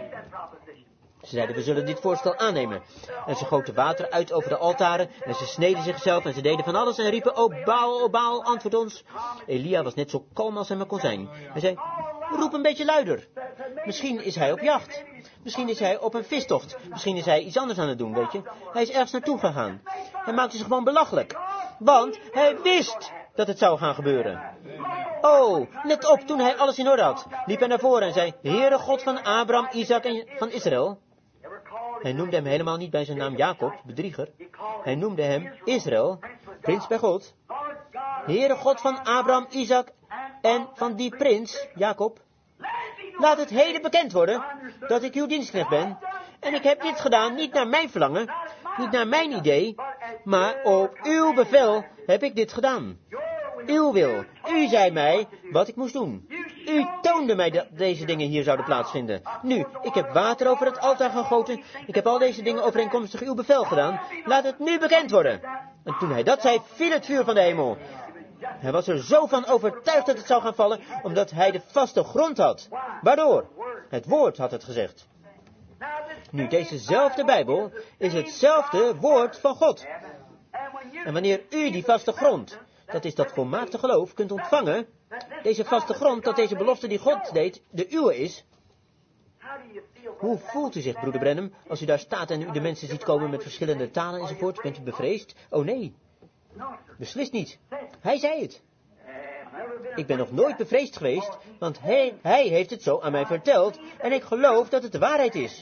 Ze zeiden, we zullen dit voorstel aannemen. En ze goten water uit over de altaren. En ze sneden zichzelf en ze deden van alles en riepen, o Baal, o Baal, antwoord ons. Elia was net zo kalm als hij maar kon zijn. Hij zei, roep een beetje luider. Misschien is hij op jacht. Misschien is hij op een vistocht. Misschien is hij iets anders aan het doen, weet je. Hij is ergens naartoe gegaan. Hij maakte zich gewoon belachelijk. Want hij wist dat het zou gaan gebeuren. Oh, let op, toen hij alles in orde had, liep hij naar voren en zei, Heere God van Abraham, Isaac en van Israël. Hij noemde hem helemaal niet bij zijn naam Jacob, bedrieger. Hij noemde hem Israël, prins bij God. Heere God van Abraham, Isaac en van die prins, Jacob. Laat het heden bekend worden dat ik uw dienstknecht ben. En ik heb dit gedaan niet naar mijn verlangen, niet naar mijn idee, maar op uw bevel heb ik dit gedaan. Uw wil. U zei mij wat ik moest doen. U toonde mij dat deze dingen hier zouden plaatsvinden. Nu, ik heb water over het altaar gegoten. Ik heb al deze dingen overeenkomstig uw bevel gedaan. Laat het nu bekend worden. En toen hij dat zei, viel het vuur van de hemel. Hij was er zo van overtuigd dat het zou gaan vallen, omdat hij de vaste grond had. Waardoor? Het woord had het gezegd. Nu, dezezelfde Bijbel is hetzelfde woord van God. En wanneer u die vaste grond, dat is dat volmaakte geloof, kunt ontvangen, deze vaste grond, dat deze belofte die God deed, de uwe is. Hoe voelt u zich, broeder Branham, als u daar staat en u de mensen ziet komen met verschillende talen enzovoort? Bent u bevreesd? Oh nee, beslist niet. Hij zei het. Ik ben nog nooit bevreesd geweest, want hij, hij heeft het zo aan mij verteld en ik geloof dat het de waarheid is.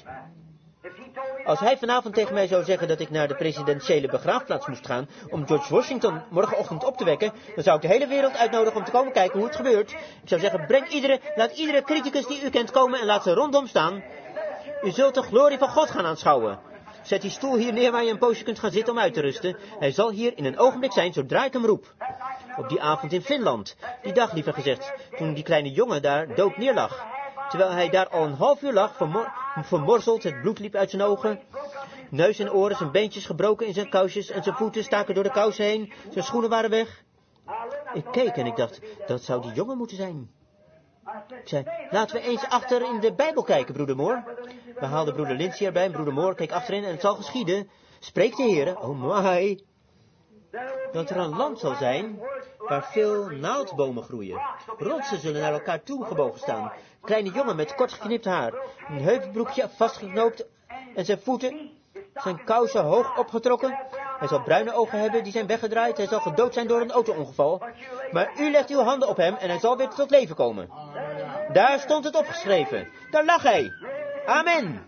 Als hij vanavond tegen mij zou zeggen dat ik naar de presidentiële begraafplaats moest gaan om George Washington morgenochtend op te wekken, dan zou ik de hele wereld uitnodigen om te komen kijken hoe het gebeurt. Ik zou zeggen, breng iedere, laat iedere criticus die u kent komen en laat ze rondom staan. U zult de glorie van God gaan aanschouwen. Zet die stoel hier neer waar je een poosje kunt gaan zitten om uit te rusten. Hij zal hier in een ogenblik zijn zodra ik hem roep. Op die avond in Finland, die dag liever gezegd, toen die kleine jongen daar dood neerlag. Terwijl hij daar al een half uur lag, vermor vermorzeld, het bloed liep uit zijn ogen. Neus en oren, zijn beentjes gebroken in zijn kousjes en zijn voeten staken door de kousen heen. Zijn schoenen waren weg. Ik keek en ik dacht, dat zou die jongen moeten zijn. Ik zei, laten we eens achter in de Bijbel kijken, broeder Moore. We haalden broeder Lindsay erbij en broeder Moore keek achterin en het zal geschieden. Spreekt de Heer, oh my, dat er een land zal zijn waar veel naaldbomen groeien. Rotsen zullen naar elkaar toe gebogen staan. Kleine jongen met kort geknipt haar, een heupenbroekje vastgeknoopt en zijn voeten, zijn kousen hoog opgetrokken. Hij zal bruine ogen hebben, die zijn weggedraaid. Hij zal gedood zijn door een auto-ongeval. Maar u legt uw handen op hem en hij zal weer tot leven komen. Daar stond het opgeschreven. Daar lag hij. Amen.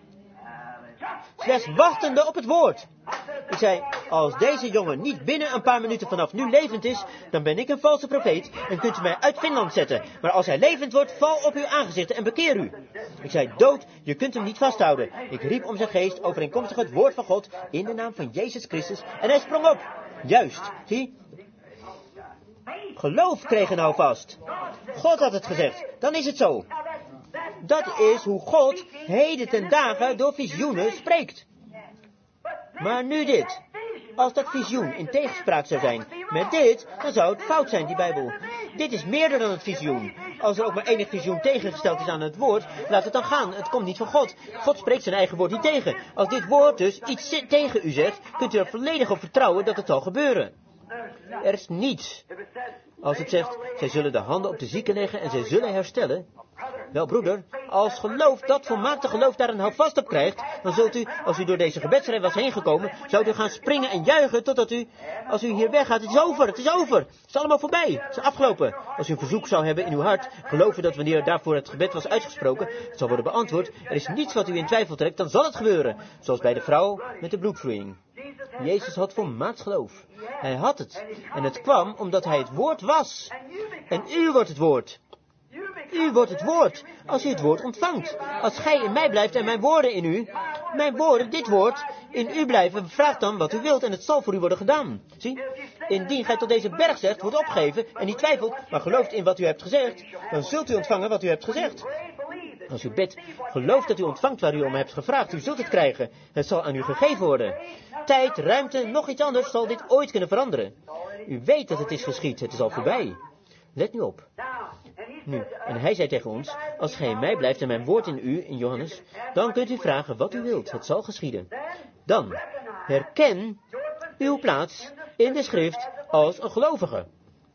Slechts wachtende op het woord. Ik zei, als deze jongen niet binnen een paar minuten vanaf nu levend is, dan ben ik een valse profeet en kunt u mij uit Finland zetten. Maar als hij levend wordt, val op uw aangezicht en bekeer u. Ik zei, dood, je kunt hem niet vasthouden. Ik riep om zijn geest overeenkomstig het woord van God in de naam van Jezus Christus en hij sprong op. Juist, zie. Geloof kreeg er nou vast. God had het gezegd, dan is het zo. Dat is hoe God heden ten dagen door visioenen spreekt. Maar nu dit. Als dat visioen in tegenspraak zou zijn met dit, dan zou het fout zijn, die Bijbel. Dit is meer dan het visioen. Als er ook maar enig visioen tegengesteld is aan het woord, laat het dan gaan. Het komt niet van God. God spreekt zijn eigen woord niet tegen. Als dit woord dus iets tegen u zegt, kunt u er volledig op vertrouwen dat het zal gebeuren. Er is niets. Als het zegt, zij zullen de handen op de zieken leggen en zij zullen herstellen. Wel broeder, als geloof, dat volmaakte geloof daar een houvast op krijgt, dan zult u, als u door deze gebedsrij was heen gekomen, zou u gaan springen en juichen totdat u, als u hier weggaat, het is over, het is over. Het is allemaal voorbij, het is afgelopen. Als u een verzoek zou hebben in uw hart, geloven dat wanneer daarvoor het gebed was uitgesproken, het zal worden beantwoord. Er is niets wat u in twijfel trekt, dan zal het gebeuren. Zoals bij de vrouw met de bloedvloeiing. Jezus had volmaakt geloof. Hij had het. En het kwam omdat hij het woord was. En u wordt het woord. U wordt het woord, als u het woord ontvangt. Als gij in mij blijft en mijn woorden in u, mijn woorden, dit woord, in u blijven, vraag dan wat u wilt en het zal voor u worden gedaan. Zie, indien gij tot deze berg zegt, wordt opgegeven en niet twijfelt, maar gelooft in wat u hebt gezegd, dan zult u ontvangen wat u hebt gezegd. Als u bidt, gelooft dat u ontvangt waar u om hebt gevraagd, u zult het krijgen. Het zal aan u gegeven worden. Tijd, ruimte, nog iets anders zal dit ooit kunnen veranderen. U weet dat het is geschied, het is al voorbij. Let nu op. Nu, en hij zei tegen ons, als gij in mij blijft en mijn woord in u, in Johannes, dan kunt u vragen wat u wilt, het zal geschieden. Dan, herken uw plaats in de schrift als een gelovige.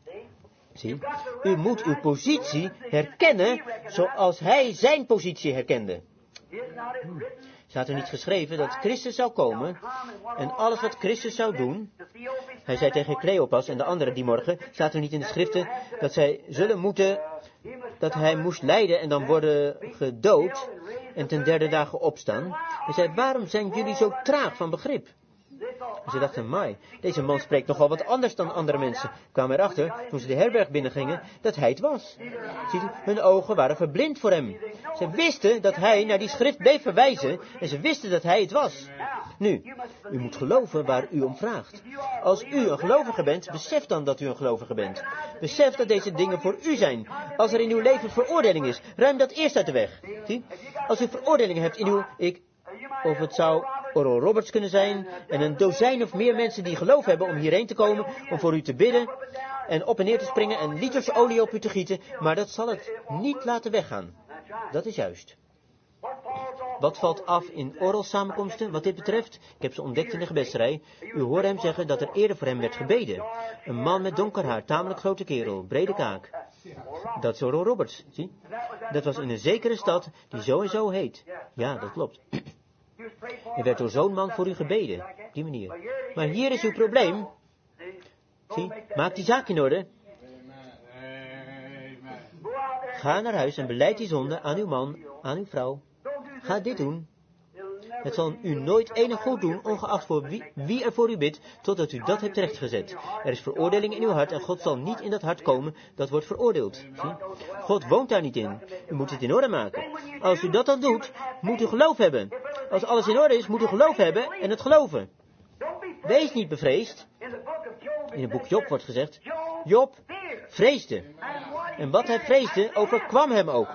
Zie, u moet uw positie herkennen zoals hij zijn positie herkende. Hmm. Staat er niet geschreven dat Christus zou komen en alles wat Christus zou doen. Hij zei tegen Cleopas en de anderen die morgen, staat er niet in de schriften dat zij zullen moeten, dat hij moest lijden en dan worden gedood en ten derde dagen opstaan. Hij zei, waarom zijn jullie zo traag van begrip? En ze dachten, mai, deze man spreekt nogal wat anders dan andere mensen. Kwamen erachter, toen ze de herberg binnengingen, dat hij het was. Ziet u, hun ogen waren verblind voor hem. Ze wisten dat hij naar die schrift bleef verwijzen en ze wisten dat hij het was. Nu, u moet geloven waar u om vraagt. Als u een gelovige bent, besef dan dat u een gelovige bent. Besef dat deze dingen voor u zijn. Als er in uw leven veroordeling is, ruim dat eerst uit de weg. Zie? Als u veroordelingen hebt in uw, ik, of het zou Oral Roberts kunnen zijn en een dozijn of meer mensen die geloof hebben om hierheen te komen, om voor u te bidden en op en neer te springen en liters olie op u te gieten, maar dat zal het niet laten weggaan. Dat is juist. Wat valt af in oral samenkomsten wat dit betreft? Ik heb ze ontdekt in de gebedsrij. U hoorde hem zeggen dat er eerder voor hem werd gebeden. Een man met donker haar, tamelijk grote kerel, brede kaak. Dat is Oral Roberts, zie? Dat was in een zekere stad die zo en zo heet. Ja, dat klopt. Er werd door zo'n man voor u gebeden. Op die manier. Maar hier is uw probleem. Zie, maak die zaak in orde. Ga naar huis en belijd die zonde aan uw man, aan uw vrouw. Ga dit doen. Het zal u nooit enig goed doen, ongeacht voor wie, wie er voor u bidt, totdat u dat hebt rechtgezet. Er is veroordeling in uw hart en God zal niet in dat hart komen dat wordt veroordeeld. Zie? God woont daar niet in. U moet het in orde maken. Als u dat dan doet, moet u geloof hebben. Als alles in orde is, moet u geloof hebben en het geloven. Wees niet bevreesd. In het boek Job wordt gezegd, Job vreesde. En wat hij vreesde, overkwam hem ook.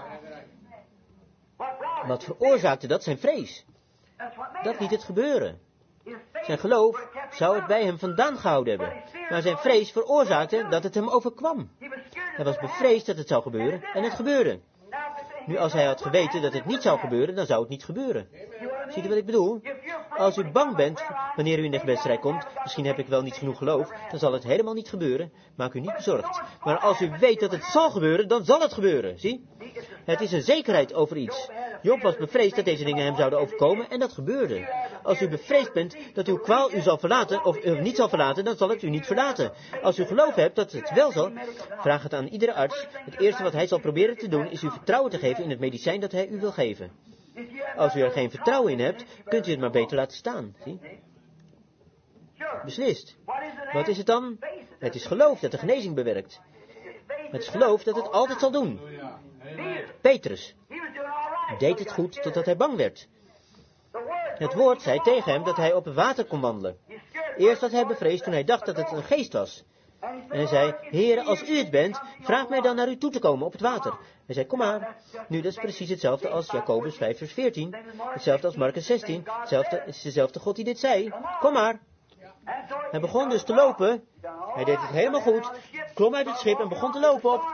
Wat veroorzaakte dat? Zijn vrees. Dat liet het gebeuren. Zijn geloof zou het bij hem vandaan gehouden hebben. Maar zijn vrees veroorzaakte dat het hem overkwam. Hij was bevreesd dat het zou gebeuren en het gebeurde. Nu, als hij had geweten dat het niet zou gebeuren, dan zou het niet gebeuren. Ziet u wat ik bedoel? Als u bang bent wanneer u in de gebedstrijd komt, misschien heb ik wel niet genoeg geloof, dan zal het helemaal niet gebeuren. Maak u niet bezorgd. Maar als u weet dat het zal gebeuren, dan zal het gebeuren. Zie? Het is een zekerheid over iets. Job was bevreesd dat deze dingen hem zouden overkomen en dat gebeurde. Als u bevreesd bent dat uw kwaal u zal verlaten of u niet zal verlaten, dan zal het u niet verlaten. Als u geloof hebt dat het wel zal, vraag het aan iedere arts. Het eerste wat hij zal proberen te doen is u vertrouwen te geven in het medicijn dat hij u wil geven. Als u er geen vertrouwen in hebt, kunt u het maar beter laten staan. Zie? Beslist. Wat is het dan? Het is geloof dat de genezing bewerkt. Het is geloof dat het altijd zal doen. Petrus deed het goed totdat hij bang werd. Het woord zei tegen hem dat hij op het water kon wandelen. Eerst was hij bevreesd toen hij dacht dat het een geest was. En hij zei, Heere, als u het bent, vraag mij dan naar u toe te komen op het water. Hij zei, kom maar. Nu, dat is precies hetzelfde als Jacobus vijf vers veertien. Hetzelfde als Marcus zestien. Hetzelfde, het is dezelfde God die dit zei. Kom maar. Hij begon dus te lopen. Hij deed het helemaal goed. Klom uit het schip en begon te lopen op.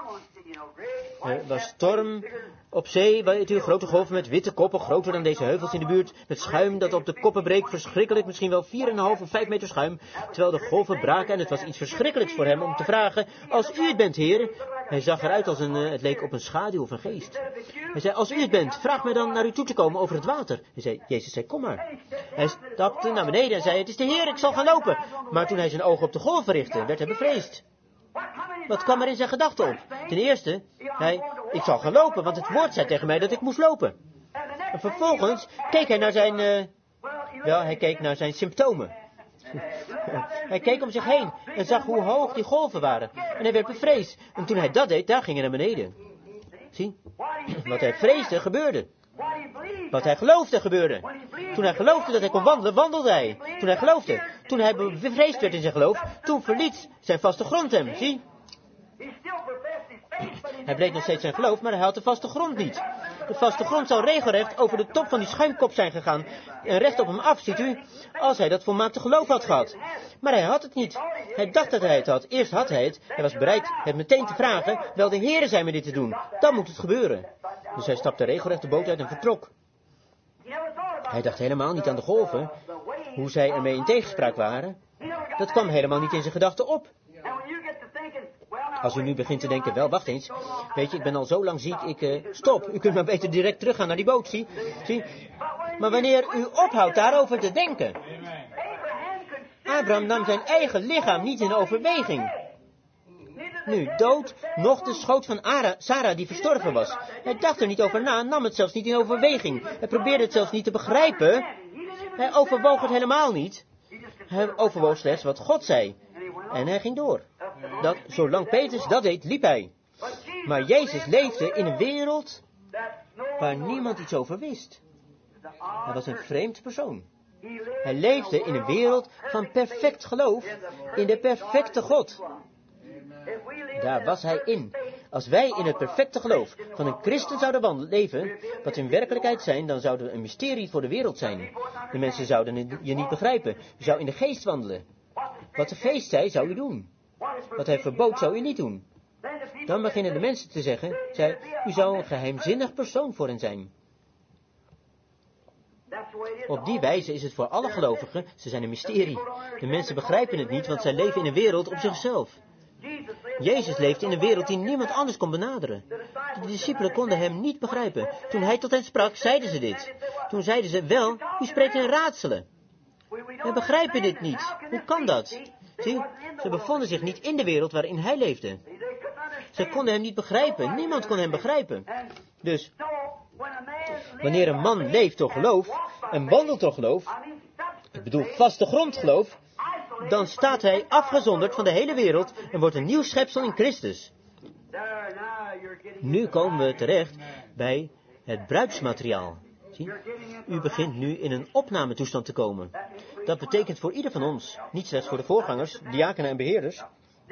Er was storm op zee, weet u, grote golven met witte koppen, groter dan deze heuvels in de buurt, met schuim dat op de koppen breekt, verschrikkelijk, misschien wel vier komma vijf of vijf meter schuim, terwijl de golven braken en het was iets verschrikkelijks voor hem om te vragen, als u het bent, Heer. Hij zag eruit als een, uh, het leek op een schaduw of een geest. Hij zei, als u het bent, vraag mij dan naar u toe te komen over het water. Hij zei, Jezus zei, kom maar. Hij stapte naar beneden en zei, het is de Heer, ik zal gaan lopen. Maar toen hij zijn ogen op de golven richtte, werd hij bevreesd. Wat kwam er in zijn gedachten op? Ten eerste, hij, ik zal gaan lopen, want het woord zei tegen mij dat ik moest lopen. En vervolgens keek hij naar zijn, uh, wel, hij keek naar zijn symptomen. Hij keek om zich heen en zag hoe hoog die golven waren. En hij werd bevreesd. En toen hij dat deed, daar ging hij naar beneden. Zie, wat hij vreesde, gebeurde. Wat hij geloofde, gebeurde. Toen hij geloofde dat hij kon wandelen, wandelde hij. Toen hij geloofde, toen hij bevreesd werd in zijn geloof, toen verliet zijn vaste grond hem, zie. Hij bleek nog steeds zijn geloof, maar hij had de vaste grond niet. De vaste grond zou regelrecht over de top van die schuimkop zijn gegaan. En recht op hem af, ziet u, als hij dat volmaakte geloof had gehad. Maar hij had het niet. Hij dacht dat hij het had. Eerst had hij het. Hij was bereid het meteen te vragen. Wel, de Heere zei me dit te doen. Dan moet het gebeuren. Dus hij stapte regelrecht de boot uit en vertrok. Hij dacht helemaal niet aan de golven. Hoe zij ermee in tegenspraak waren. Dat kwam helemaal niet in zijn gedachten op. Als u nu begint te denken, wel, wacht eens. Weet je, ik ben al zo lang ziek, ik, uh, stop. U kunt maar beter direct teruggaan naar die boot, zie. zie. Maar wanneer u ophoudt daarover te denken. Abraham nam zijn eigen lichaam niet in overweging. Nu, dood, nog de schoot van Ara, Sarah die verstorven was. Hij dacht er niet over na, nam het zelfs niet in overweging. Hij probeerde het zelfs niet te begrijpen. Hij overwoog het helemaal niet. Hij overwoog slechts wat God zei. En hij ging door. Dat, zolang Petrus dat deed, liep hij. Maar Jezus leefde in een wereld waar niemand iets over wist. Hij was een vreemd persoon. Hij leefde in een wereld van perfect geloof in de perfecte God. Daar was hij in. Als wij in het perfecte geloof van een christen zouden wandelen, leven, wat in werkelijkheid zijn, dan zouden we een mysterie voor de wereld zijn. De mensen zouden je niet begrijpen. Je zou in de geest wandelen. Wat de geest zei, zou u doen. Wat hij verbood, zou u niet doen. Dan beginnen de mensen te zeggen, zei, u zou een geheimzinnig persoon voor hen zijn. Op die wijze is het voor alle gelovigen, ze zijn een mysterie. De mensen begrijpen het niet, want zij leven in een wereld op zichzelf. Jezus leefde in een wereld die niemand anders kon benaderen. De discipelen konden hem niet begrijpen. Toen hij tot hen sprak, zeiden ze dit. Toen zeiden ze, wel, u spreekt in raadselen. We begrijpen dit niet. Hoe kan dat? Zie, ze bevonden zich niet in de wereld waarin hij leefde. Ze konden hem niet begrijpen. Niemand kon hem begrijpen. Dus, wanneer een man leeft door geloof en wandelt door geloof, ik bedoel vaste grondgeloof, dan staat hij afgezonderd van de hele wereld en wordt een nieuw schepsel in Christus. Nu komen we terecht bij het bruidsmateriaal. Zie? U begint nu in een opnametoestand te komen. Dat betekent voor ieder van ons, niet slechts voor de voorgangers, diakenen en beheerders.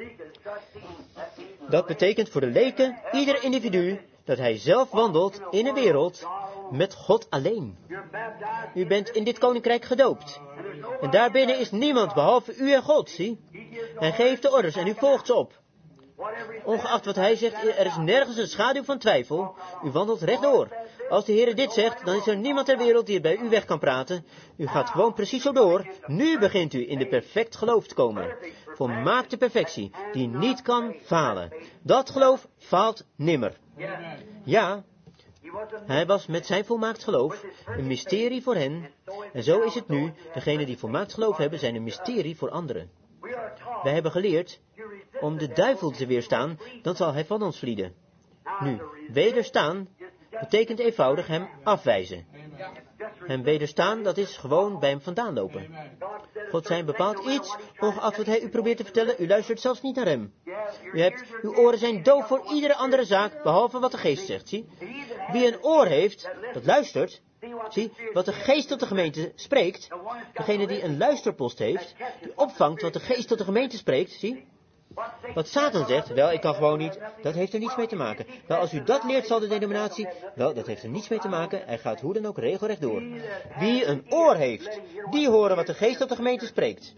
Dat betekent voor de leken, ieder individu, dat hij zelf wandelt in een wereld met God alleen. U bent in dit koninkrijk gedoopt. En daarbinnen is niemand behalve u en God, zie. Hij geeft de orders en u volgt ze op. Ongeacht wat hij zegt, er is nergens een schaduw van twijfel. U wandelt rechtdoor. Als de Heer dit zegt, dan is er niemand ter wereld die het bij u weg kan praten. U gaat gewoon precies zo door. Nu begint u in de perfect geloof te komen. Volmaakte perfectie, die niet kan falen. Dat geloof faalt nimmer. Ja, hij was met zijn volmaakt geloof een mysterie voor hen. En zo is het nu, degenen die volmaakt geloof hebben, zijn een mysterie voor anderen. Wij hebben geleerd om de duivel te weerstaan, dan zal hij van ons vlieden. Nu, wederstaan betekent eenvoudig hem afwijzen. Hem wederstaan, dat is gewoon bij hem vandaan lopen. God zei bepaalt iets, ongeacht wat hij u probeert te vertellen, u luistert zelfs niet naar hem. U hebt, uw oren zijn doof voor iedere andere zaak, behalve wat de geest zegt, zie. Wie een oor heeft, dat luistert, zie, wat de geest tot de gemeente spreekt, degene die een luisterpost heeft, die opvangt wat de geest tot de gemeente spreekt, zie. Wat Satan zegt, wel, ik kan gewoon niet, dat heeft er niets mee te maken. Wel, als u dat leert, zal de denominatie, wel, dat heeft er niets mee te maken, hij gaat hoe dan ook regelrecht door. Wie een oor heeft, die horen wat de geest tot de gemeente spreekt.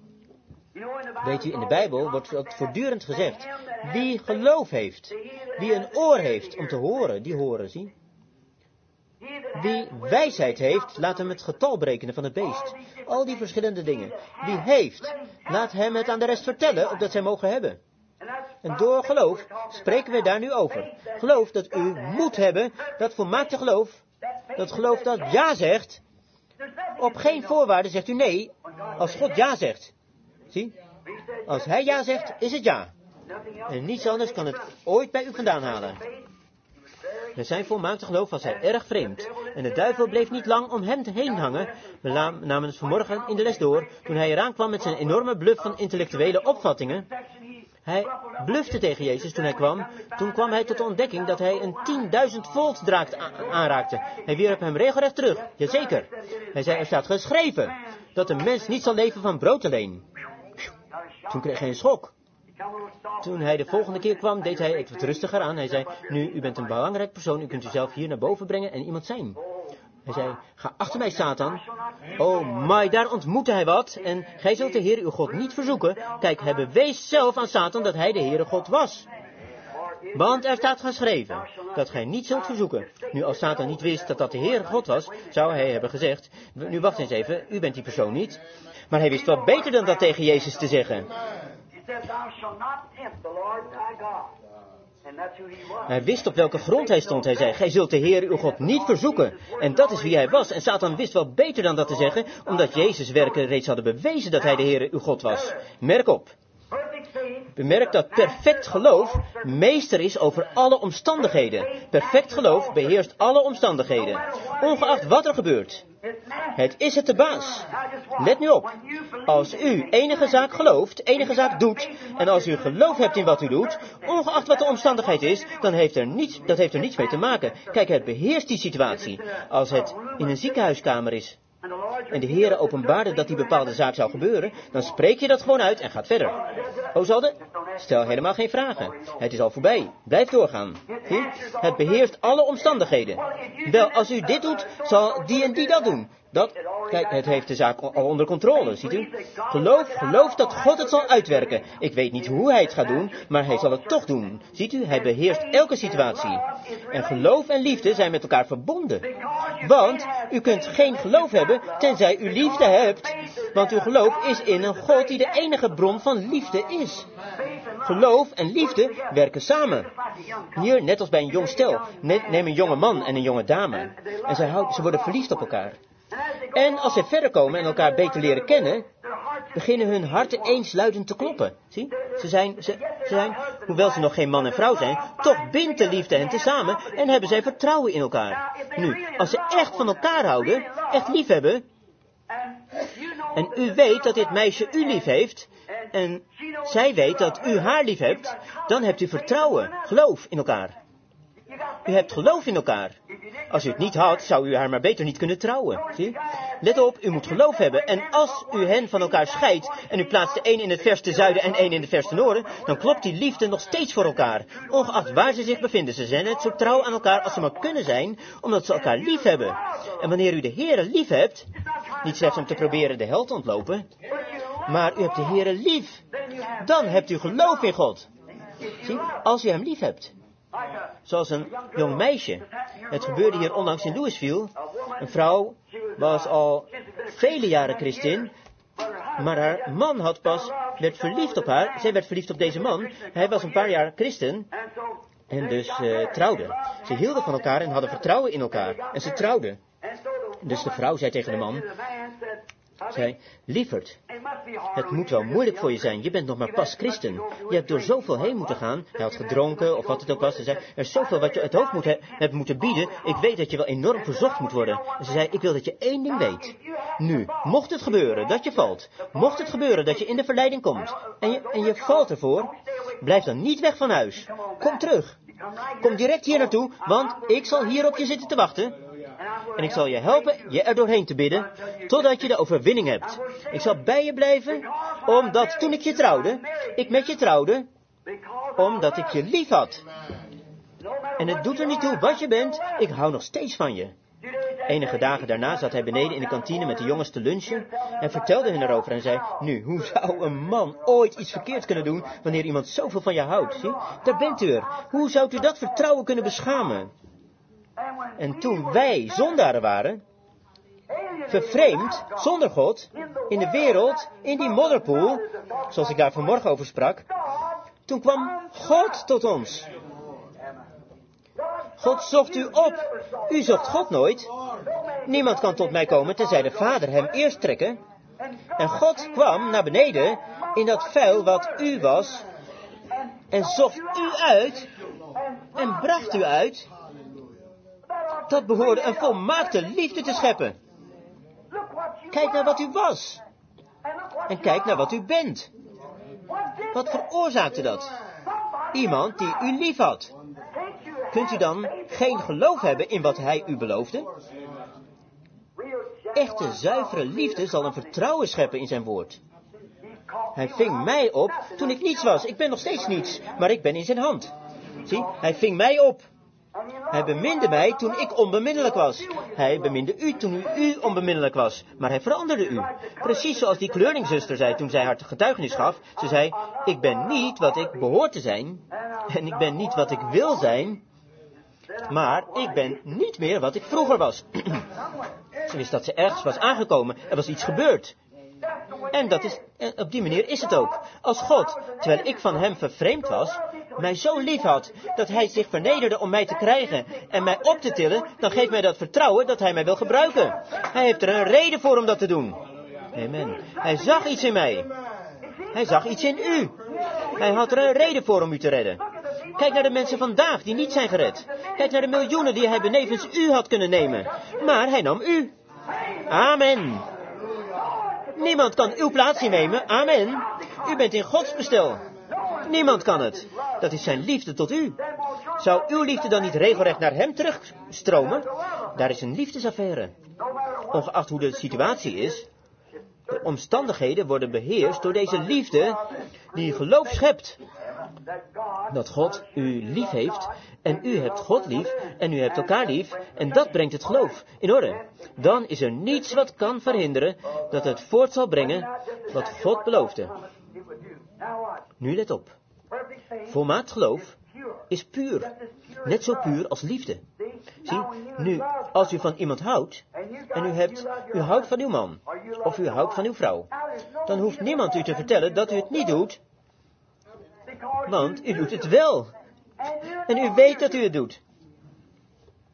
Weet u, in de Bijbel wordt dat voortdurend gezegd. Wie geloof heeft, wie een oor heeft om te horen, die horen, zie. Wie wijsheid heeft, laat hem het getal berekenen van het beest. Al die verschillende dingen. Wie heeft, laat hem het aan de rest vertellen, opdat zij mogen hebben. En door geloof spreken we daar nu over. Geloof dat u moet hebben, dat volmaakte geloof, dat geloof dat ja zegt. Op geen voorwaarde zegt u nee, als God ja zegt. Zie, als hij ja zegt, is het ja. En niets anders kan het ooit bij u vandaan halen. Met zijn volmaakte geloof was hij erg vreemd. En de duivel bleef niet lang om hem heen hangen. We namen het vanmorgen in de les door, toen hij eraan kwam met zijn enorme bluff van intellectuele opvattingen. Hij blufte tegen Jezus toen hij kwam. Toen kwam hij tot de ontdekking dat hij een tienduizend volt draak aanraakte. Hij wierp hem regelrecht terug. Jazeker. Hij zei, er staat geschreven dat een mens niet zal leven van brood alleen. Toen kreeg hij een schok. Toen hij de volgende keer kwam, deed hij het wat rustiger aan. Hij zei, nu, u bent een belangrijk persoon, u kunt uzelf hier naar boven brengen en iemand zijn. Hij zei, ga achter mij, Satan. Oh my, daar ontmoette hij wat. En gij zult de Heer uw God niet verzoeken. Kijk, hij bewees zelf aan Satan dat hij de Heere God was. Want er staat geschreven, dat gij niet zult verzoeken. Nu, als Satan niet wist dat dat de Heere God was, zou hij hebben gezegd, nu wacht eens even, u bent die persoon niet. Maar hij wist wel beter dan dat tegen Jezus te zeggen. Hij wist op welke grond hij stond. Hij zei, gij zult de Heer uw God niet verzoeken. En dat is wie hij was. En Satan wist wel beter dan dat te zeggen, omdat Jezus werken reeds hadden bewezen dat hij de Heer uw God was. Merk op. Bemerk dat perfect geloof meester is over alle omstandigheden. Perfect geloof beheerst alle omstandigheden. Ongeacht wat er gebeurt. Het is het de baas. Let nu op. Als u enige zaak gelooft, enige zaak doet, en als u geloof hebt in wat u doet, ongeacht wat de omstandigheid is, dan heeft er niets, dat heeft er niets mee te maken. Kijk, het beheerst die situatie. Als het in een ziekenhuiskamer is, en de Heere openbaarde dat die bepaalde zaak zou gebeuren, dan spreek je dat gewoon uit en gaat verder. O Zalde, stel helemaal geen vragen. Het is al voorbij. Blijf doorgaan. Zie? Het beheerst alle omstandigheden. Wel, als u dit doet, zal die en die dat doen. Dat, kijk, het heeft de zaak al onder controle, ziet u? Geloof, geloof dat God het zal uitwerken. Ik weet niet hoe hij het gaat doen, maar hij zal het toch doen. Ziet u, hij beheerst elke situatie. En geloof en liefde zijn met elkaar verbonden. Want u kunt geen geloof hebben, tenzij u liefde hebt. Want uw geloof is in een God die de enige bron van liefde is. Geloof en liefde werken samen. Hier, net als bij een jong stel, neem een jonge man en een jonge dame. En zij, houden, ze worden verliefd op elkaar. En als zij verder komen en elkaar beter leren kennen, beginnen hun harten eensluidend te kloppen. Zie, ze zijn, ze, ze zijn, hoewel ze nog geen man en vrouw zijn, toch bindt de liefde hen tezamen en hebben zij vertrouwen in elkaar. Nu, als ze echt van elkaar houden, echt lief hebben, en u weet dat dit meisje u lief heeft, en zij weet dat u haar lief hebt, dan hebt u vertrouwen, geloof in elkaar. U hebt geloof in elkaar. Als u het niet had, zou u haar maar beter niet kunnen trouwen. Zie? Let op, u moet geloof hebben. En als u hen van elkaar scheidt en u plaatst de een in het verste zuiden en een in het verste noorden, dan klopt die liefde nog steeds voor elkaar. Ongeacht waar ze zich bevinden. Ze zijn net zo trouw aan elkaar als ze maar kunnen zijn, omdat ze elkaar lief hebben. En wanneer u de Heere lief hebt, niet slechts om te proberen de hel te ontlopen, maar u hebt de Heere lief, dan hebt u geloof in God. Zie, als u hem lief hebt. Zoals een jong meisje. Het gebeurde hier onlangs in Louisville. Een vrouw was al vele jaren christin, maar haar man had pas, werd verliefd op haar. Zij werd verliefd op deze man. Hij was een paar jaar christen en dus uh, trouwden. Ze hielden van elkaar en hadden vertrouwen in elkaar. En ze trouwden. Dus de vrouw zei tegen de man, zei, lieverd, het moet wel moeilijk voor je zijn. Je bent nog maar pas christen. Je hebt door zoveel heen moeten gaan. Hij had gedronken of wat het ook was. Ze zei, er is zoveel wat je het hoofd moet he- hebt moeten bieden. Ik weet dat je wel enorm verzocht moet worden. En ze zei, ik wil dat je één ding weet. Nu, mocht het gebeuren dat je valt. Mocht het gebeuren dat je in de verleiding komt. En je, en je valt ervoor. Blijf dan niet weg van huis. Kom terug. Kom direct hier naartoe, want ik zal hier op je zitten te wachten. En ik zal je helpen je er doorheen te bidden, totdat je de overwinning hebt. Ik zal bij je blijven, omdat toen ik je trouwde, ik met je trouwde, omdat ik je lief had. En het doet er niet toe wat je bent, ik hou nog steeds van je. Enige dagen daarna zat hij beneden in de kantine met de jongens te lunchen en vertelde hen erover en zei, nu, hoe zou een man ooit iets verkeerd kunnen doen wanneer iemand zoveel van je houdt? Zie? Daar bent u er. Hoe zou u dat vertrouwen kunnen beschamen? En toen wij zondaren waren, vervreemd, zonder God, in de wereld, in die modderpoel, zoals ik daar vanmorgen over sprak, toen kwam God tot ons. God zocht u op. U zocht God nooit. Niemand kan tot mij komen, tenzij de Vader hem eerst trekken. En God kwam naar beneden, in dat vuil wat u was, en zocht u uit, en bracht u uit. Dat behoorde een volmaakte liefde te scheppen. Kijk naar wat u was. En kijk naar wat u bent. Wat veroorzaakte dat? Iemand die u lief had. Kunt u dan geen geloof hebben in wat hij u beloofde? Echte zuivere liefde zal een vertrouwen scheppen in zijn woord. Hij ving mij op toen ik niets was. Ik ben nog steeds niets, maar ik ben in zijn hand. Zie, hij ving mij op. Hij beminde mij toen ik onbeminnelijk was. Hij beminde u toen u, u onbeminnelijk was. Maar hij veranderde u. Precies zoals die kleurlingzuster zei toen zij haar getuigenis gaf. Ze zei, ik ben niet wat ik behoor te zijn. En ik ben niet wat ik wil zijn. Maar ik ben niet meer wat ik vroeger was. Ze wist dat ze ergens was aangekomen. Er was iets gebeurd. En dat is, op die manier is het ook. Als God, terwijl ik van hem vervreemd was, mij zo lief had, dat hij zich vernederde om mij te krijgen en mij op te tillen, dan geeft mij dat vertrouwen dat hij mij wil gebruiken. Hij heeft er een reden voor om dat te doen. Amen. Hij zag iets in mij. Hij zag iets in u. Hij had er een reden voor om u te redden. Kijk naar de mensen vandaag die niet zijn gered. Kijk naar de miljoenen die hij benevens u had kunnen nemen. Maar hij nam u. Amen. Niemand kan uw plaats innemen. Amen. U bent in Gods bestel. Niemand kan het. Dat is zijn liefde tot u. Zou uw liefde dan niet regelrecht naar hem terugstromen? Daar is een liefdesaffaire. Ongeacht hoe de situatie is, de omstandigheden worden beheerst door deze liefde die geloof schept. Dat God u lief heeft en u hebt God lief en u hebt elkaar lief en dat brengt het geloof in orde. Dan is er niets wat kan verhinderen dat het voort zal brengen wat God beloofde. Nu let op. Volmaakt geloof is puur. Net zo puur als liefde. Zie, nu, als u van iemand houdt, en u, hebt, u houdt van uw man, of u houdt van uw vrouw, dan hoeft niemand u te vertellen dat u het niet doet, want u doet het wel. En u weet dat u het doet.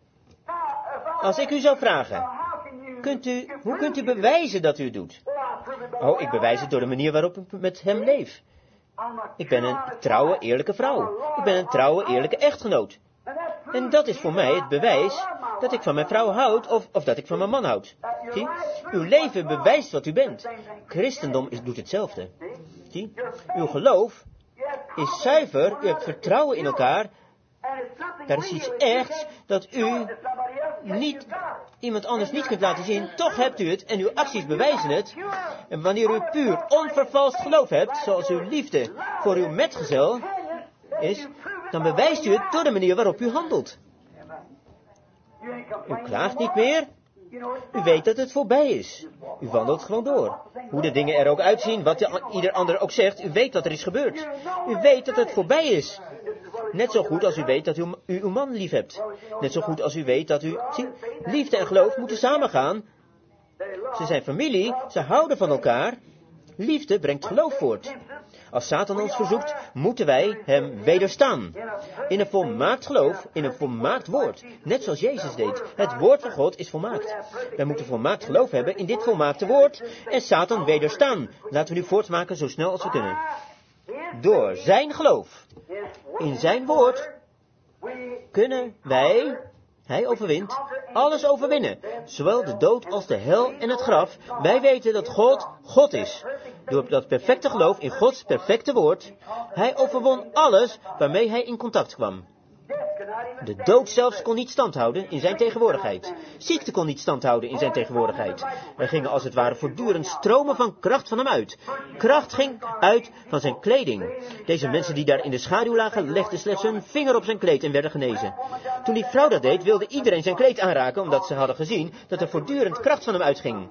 Als ik u zou vragen, kunt u, hoe kunt u bewijzen dat u het doet? Oh, ik bewijs het door de manier waarop ik met hem leef. Ik ben een trouwe, eerlijke vrouw. Ik ben een trouwe, eerlijke echtgenoot. En dat is voor mij het bewijs dat ik van mijn vrouw houd of, of dat ik van mijn man houd. Zie? Uw leven bewijst wat u bent. Christendom is, doet hetzelfde. Zie? Uw geloof is zuiver, u hebt vertrouwen in elkaar. Daar is iets echts dat u niet, iemand anders niet kunt laten zien. Toch hebt u het en uw acties bewijzen het. En wanneer u puur onvervalst geloof hebt, zoals uw liefde voor uw metgezel is, dan bewijst u het door de manier waarop u handelt. U klaagt niet meer. U weet dat het voorbij is. U wandelt gewoon door. Hoe de dingen er ook uitzien, wat de, ieder ander ook zegt, u weet wat er is gebeurd. U weet dat het voorbij is. Net zo goed als u weet dat u, u uw man lief hebt. Net zo goed als u weet dat u... Zie, liefde en geloof moeten samengaan. Ze zijn familie, ze houden van elkaar. Liefde brengt geloof voort. Als Satan ons verzoekt, moeten wij hem wederstaan. In een volmaakt geloof, in een volmaakt woord. Net zoals Jezus deed. Het woord van God is volmaakt. Wij moeten volmaakt geloof hebben in dit volmaakte woord. En Satan wederstaan. Laten we nu voortmaken zo snel als we kunnen. Door zijn geloof in zijn woord kunnen wij, hij overwint, alles overwinnen. Zowel de dood als de hel en het graf. Wij weten dat God God is. Door dat perfecte geloof in Gods perfecte woord. Hij overwon alles waarmee hij in contact kwam. De dood zelfs kon niet standhouden in zijn tegenwoordigheid. Ziekte kon niet standhouden in zijn tegenwoordigheid. Er gingen als het ware voortdurend stromen van kracht van hem uit. Kracht ging uit van zijn kleding. Deze mensen die daar in de schaduw lagen, legden slechts hun vinger op zijn kleed en werden genezen. Toen die vrouw dat deed, wilde iedereen zijn kleed aanraken, omdat ze hadden gezien dat er voortdurend kracht van hem uitging.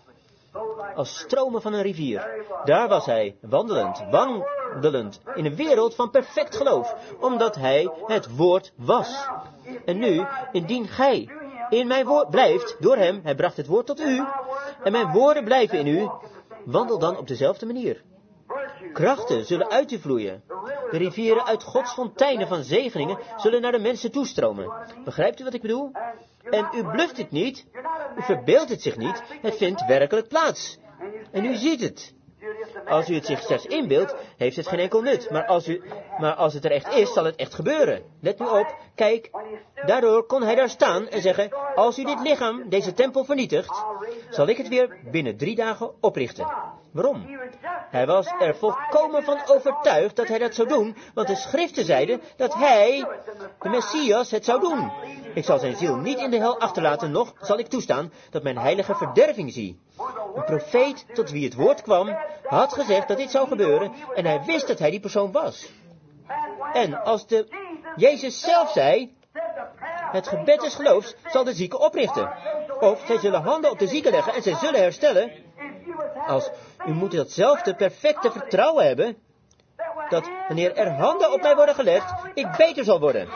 Als stromen van een rivier. Daar was hij, wandelend, wandelend, in een wereld van perfect geloof, omdat hij het woord was. En nu, indien gij in mijn woord blijft, door hem, hij bracht het woord tot u, en mijn woorden blijven in u, wandel dan op dezelfde manier. Krachten zullen uit u vloeien. De rivieren uit Gods fonteinen van zegeningen zullen naar de mensen toestromen. Begrijpt u wat ik bedoel? En u bluft het niet, u verbeeldt het zich niet, het vindt werkelijk plaats. En u ziet het. Als u het zich slechts inbeeldt, heeft het geen enkel nut. Maar als, u, maar als het er echt is, zal het echt gebeuren. Let nu op, kijk, daardoor kon hij daar staan en zeggen, als u dit lichaam, deze tempel vernietigt, zal ik het weer binnen drie dagen oprichten. Waarom? Hij was er volkomen van overtuigd dat hij dat zou doen, want de schriften zeiden dat hij, de Messias, het zou doen. Ik zal zijn ziel niet in de hel achterlaten, noch zal ik toestaan dat mijn heilige verderving zie. Een profeet tot wie het woord kwam, had gezegd dat dit zou gebeuren en hij wist dat hij die persoon was. En als de Jezus zelf zei, het gebed des geloofs zal de zieken oprichten. Of zij zullen handen op de zieken leggen en zij zullen herstellen. Als u moet datzelfde perfecte vertrouwen hebben, dat wanneer er handen op mij worden gelegd, ik beter zal worden.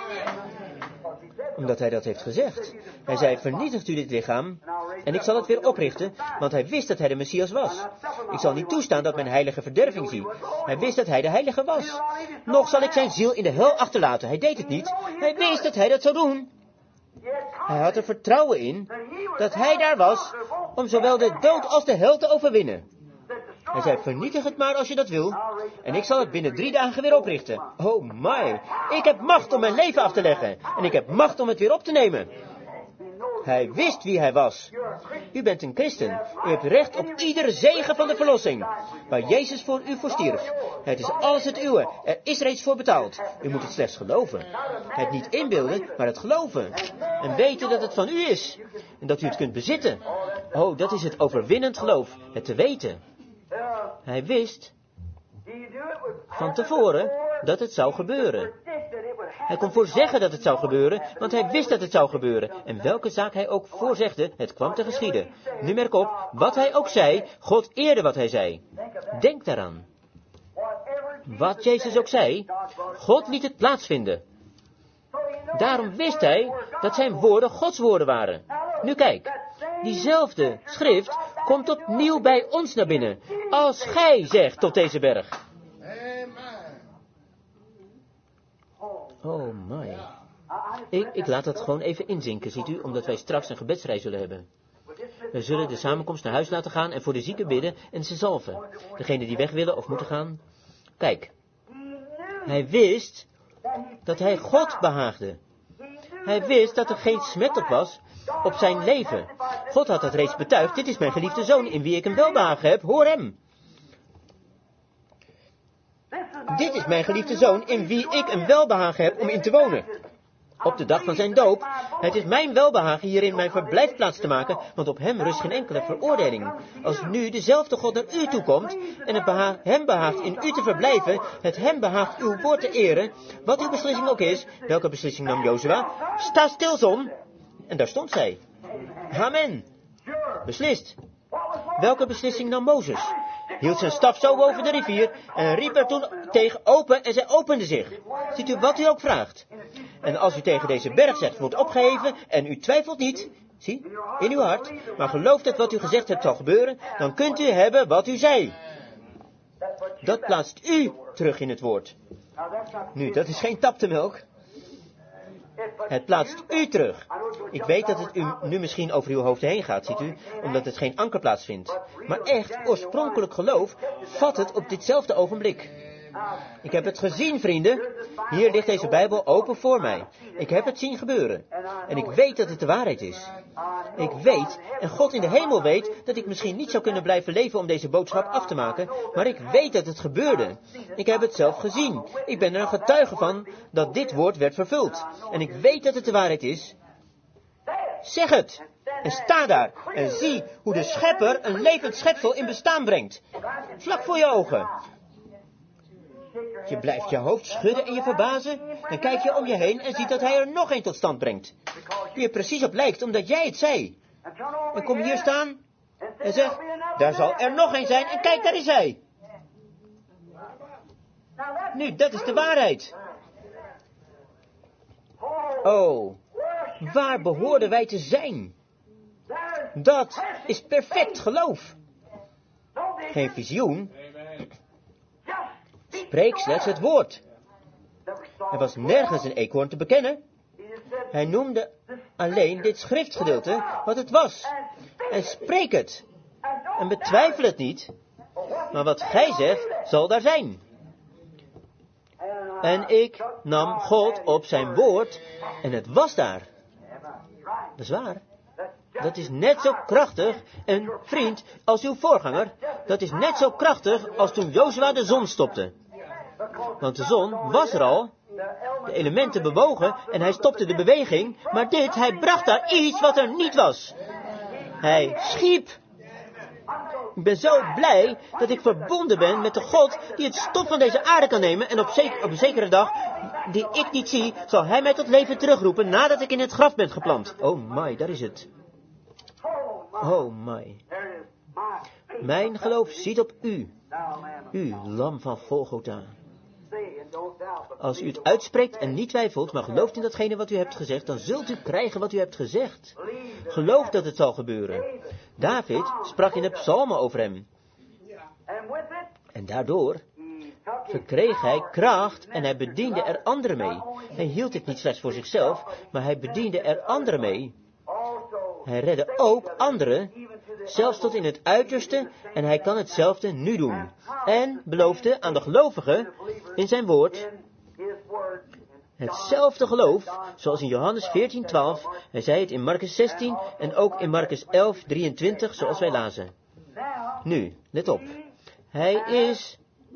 Omdat hij dat heeft gezegd. Hij zei, vernietigt u dit lichaam en ik zal het weer oprichten, want hij wist dat hij de Messias was. Ik zal niet toestaan dat mijn heilige verderving zie. Hij wist dat hij de heilige was. Nog zal ik zijn ziel in de hel achterlaten. Hij deed het niet. Hij wist dat hij dat zou doen. Hij had er vertrouwen in dat hij daar was om zowel de dood als de hel te overwinnen. Hij zei, vernietig het maar als je dat wil. En ik zal het binnen drie dagen weer oprichten. Oh my, ik heb macht om mijn leven af te leggen. En ik heb macht om het weer op te nemen. Hij wist wie hij was. U bent een christen. U hebt recht op iedere zegen van de verlossing. Waar Jezus voor u voor stierf. Het is alles het uwe. Er is reeds voor betaald. U moet het slechts geloven. Het niet inbeelden, maar het geloven. En weten dat het van u is. En dat u het kunt bezitten. Oh, dat is het overwinnend geloof. Het te weten. Hij wist van tevoren dat het zou gebeuren. Hij kon voorzeggen dat het zou gebeuren, want hij wist dat het zou gebeuren. En welke zaak hij ook voorzegde, het kwam te geschieden. Nu merk op, wat hij ook zei, God eerde wat hij zei. Denk daaraan. Wat Jezus ook zei, God liet het plaatsvinden. Daarom wist hij dat zijn woorden Gods woorden waren. Nu kijk, diezelfde schrift komt opnieuw bij ons naar binnen. Als gij zegt tot deze berg. Oh my. Ik, ik laat dat gewoon even inzinken, ziet u, omdat wij straks een gebedsrij zullen hebben. We zullen de samenkomst naar huis laten gaan en voor de zieken bidden en ze zalven. Degenen die weg willen of moeten gaan. Kijk, hij wist dat hij God behaagde. Hij wist dat er geen smet op was op zijn leven. God had dat reeds betuigd. Dit is mijn geliefde zoon in wie ik een welbehagen heb. Hoor hem. Dit is mijn geliefde zoon in wie ik een welbehagen heb om in te wonen. Op de dag van zijn doop. Het is mijn welbehagen hierin mijn verblijfplaats te maken, want op hem rust geen enkele veroordeling. Als nu dezelfde God naar u toekomt en het beha- hem behaagt in u te verblijven, het hem behaagt uw woord te eren, wat uw beslissing ook is. Welke beslissing nam Jozua? Sta stil, zon. En daar stond zij. Amen. Beslist. Welke beslissing nam Mozes? Hield zijn staf zo boven de rivier en riep er toen tegen open en zij opende zich. Ziet u wat u ook vraagt. En als u tegen deze berg zegt, wordt opgeheven en u twijfelt niet, zie, in uw hart, maar gelooft dat wat u gezegd hebt zal gebeuren, dan kunt u hebben wat u zei. Dat plaatst u terug in het woord. Nu, dat is geen taptemelk. Het plaatst u terug. Ik weet dat het u nu misschien over uw hoofd heen gaat, ziet u, omdat het geen ankerplaats vindt. Maar echt, oorspronkelijk geloof, vat het op ditzelfde ogenblik. Ik heb het gezien, vrienden. Hier ligt deze Bijbel open voor mij. Ik heb het zien gebeuren. En ik weet dat het de waarheid is. Ik weet, en God in de hemel weet, dat ik misschien niet zou kunnen blijven leven om deze boodschap af te maken, maar ik weet dat het gebeurde. Ik heb het zelf gezien. Ik ben er een getuige van dat dit woord werd vervuld. En ik weet dat het de waarheid is. Zeg het! En sta daar en zie hoe de schepper een levend schepsel in bestaan brengt. Vlak voor je ogen. Je blijft je hoofd schudden en je verbazen. Dan kijk je om je heen en ziet dat hij er nog een tot stand brengt. Die er precies op lijkt, omdat jij het zei. En kom hier staan en zeg, daar zal er nog een zijn en kijk, daar is hij. Nu, dat is de waarheid. Oh, waar behoorden wij te zijn? Dat is perfect geloof. Geen visioen. Spreek slechts het woord. Er was nergens een eekhoorn te bekennen. Hij noemde alleen dit schriftgedeelte wat het was. En spreek het. En betwijfel het niet. Maar wat gij zegt, zal daar zijn. En ik nam God op zijn woord en het was daar. Dat is waar. Dat is net zo krachtig, en vriend, als uw voorganger. Dat is net zo krachtig als toen Jozua de zon stopte. Want de zon was er al. De elementen bewogen en hij stopte de beweging. Maar dit, hij bracht daar iets wat er niet was. Hij schiep. Ik ben zo blij dat ik verbonden ben met de God die het stof van deze aarde kan nemen. En op, zeker, op een zekere dag, die ik niet zie, zal hij mij tot leven terugroepen nadat ik in het graf ben geplant. Oh my, daar is het. Oh my. Mijn geloof ziet op u. U, lam van Golgotha. Als u het uitspreekt en niet twijfelt, maar gelooft in datgene wat u hebt gezegd, dan zult u krijgen wat u hebt gezegd. Geloof dat het zal gebeuren. David sprak in de psalmen over hem. En daardoor verkreeg hij kracht en hij bediende er anderen mee. Hij hield het niet slechts voor zichzelf, maar hij bediende er anderen mee. Hij redde ook anderen, zelfs tot in het uiterste, en hij kan hetzelfde nu doen. En beloofde aan de gelovigen in zijn woord hetzelfde geloof, zoals in Johannes veertien twaalf, hij zei het in Marcus zestien en ook in Marcus elf drieëntwintig, zoals wij lazen. Nu, let op. Hij is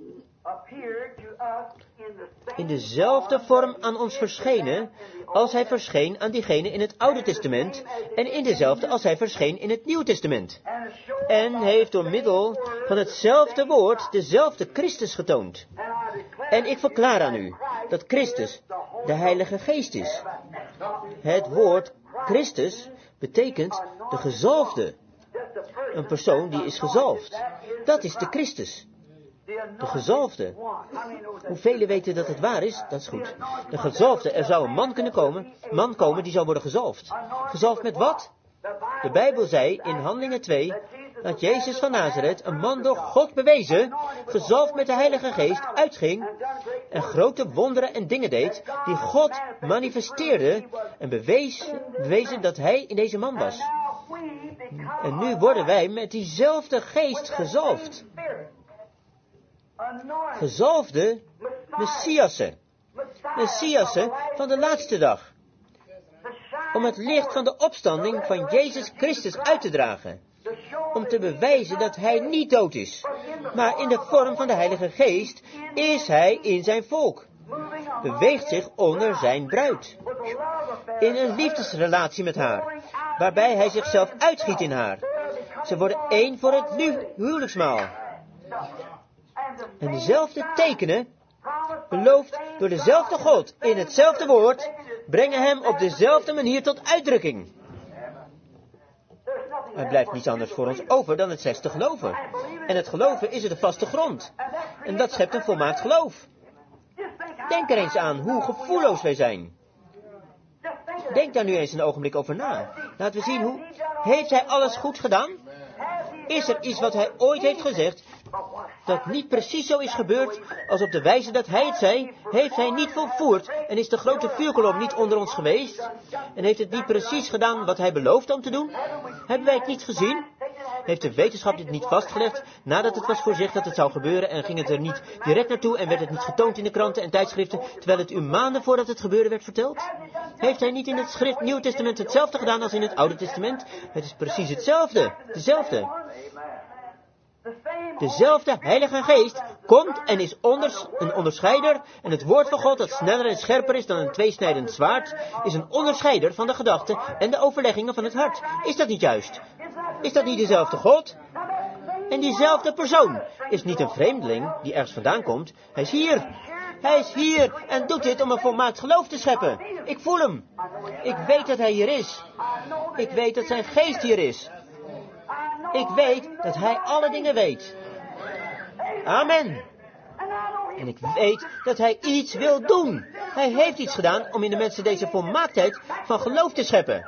in dezelfde vorm aan ons verschenen als hij verscheen aan diegenen in het Oude Testament en in dezelfde als hij verscheen in het Nieuwe Testament. En heeft door middel van hetzelfde woord dezelfde Christus getoond. En ik verklaar aan u dat Christus de Heilige Geest is. Het woord Christus betekent de gezalfde. Een persoon die is gezalfd. Dat is de Christus. De gezalfde. Hoeveel weten dat het waar is? Dat is goed. De gezalfde, er zou een man kunnen komen, man komen die zou worden gezalfd. Gezalfd met wat? De Bijbel zei in Handelingen twee, dat Jezus van Nazareth, een man door God bewezen, gezalfd met de Heilige Geest, uitging en grote wonderen en dingen deed, die God manifesteerde en bewees, bewezen dat hij in deze man was. En nu worden wij met diezelfde geest gezalfd. Gezalfde Messiassen. Messiassen van de laatste dag. Om het licht van de opstanding van Jezus Christus uit te dragen. Om te bewijzen dat hij niet dood is. Maar in de vorm van de Heilige Geest is hij in zijn volk. Beweegt zich onder zijn bruid. In een liefdesrelatie met haar. Waarbij hij zichzelf uitgiet in haar. Ze worden één voor het huwelijksmaal. En dezelfde tekenen, beloofd door dezelfde God in hetzelfde woord, brengen hem op dezelfde manier tot uitdrukking. Er blijft niets anders voor ons over dan het slechts te geloven. En het geloven is de vaste grond. En dat schept een volmaakt geloof. Denk er eens aan hoe gevoelloos wij zijn. Denk daar nu eens een ogenblik over na. Laten we zien hoe... Heeft hij alles goed gedaan? Is er iets wat hij ooit heeft gezegd dat niet precies zo is gebeurd als op de wijze dat hij het zei? Heeft hij niet volvoerd en is de grote vuurkolom niet onder ons geweest? En heeft het niet precies gedaan wat hij beloofde om te doen? Hebben wij het niet gezien? Heeft de wetenschap dit niet vastgelegd nadat het was voorzegd dat het zou gebeuren en ging het er niet direct naartoe en werd het niet getoond in de kranten en tijdschriften terwijl het u maanden voordat het gebeurde werd verteld? Heeft hij niet in het schrift Nieuw Testament hetzelfde gedaan als in het Oude Testament? Het is precies hetzelfde. Dezelfde. Dezelfde Heilige Geest komt en is onders, een onderscheider. En het woord van God, dat sneller en scherper is dan een tweesnijdend zwaard, is een onderscheider van de gedachten en de overleggingen van het hart. Is dat niet juist? Is dat niet dezelfde God? En diezelfde persoon is niet een vreemdeling die ergens vandaan komt. Hij is hier. Hij is hier en doet dit om een volmaakt geloof te scheppen. Ik voel hem. Ik weet dat hij hier is. Ik weet dat zijn geest hier is. Ik weet dat hij alle dingen weet. Amen. En ik weet dat hij iets wil doen. Hij heeft iets gedaan om in de mensen deze volmaaktheid van geloof te scheppen.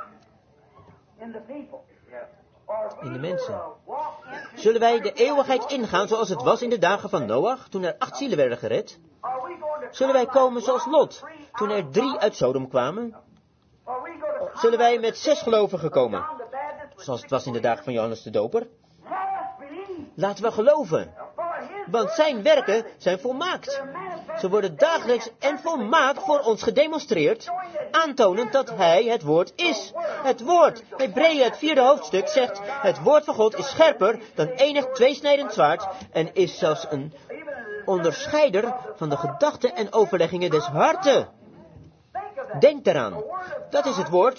In de mensen. Zullen wij de eeuwigheid ingaan zoals het was in de dagen van Noach, toen er acht zielen werden gered? Zullen wij komen zoals Lot, toen er drie uit Sodom kwamen? Zullen wij met zes gelovigen komen, zoals het was in de dagen van Johannes de Doper? Laten we geloven, want zijn werken zijn volmaakt. Ze worden dagelijks en volmaakt voor ons gedemonstreerd, aantonend dat hij het woord is. Het woord, Hebreeën het vierde hoofdstuk zegt, het woord van God is scherper dan enig tweesnijdend zwaard en is zelfs een onderscheider van de gedachten en overleggingen des harten. Denk daaraan, dat is het woord,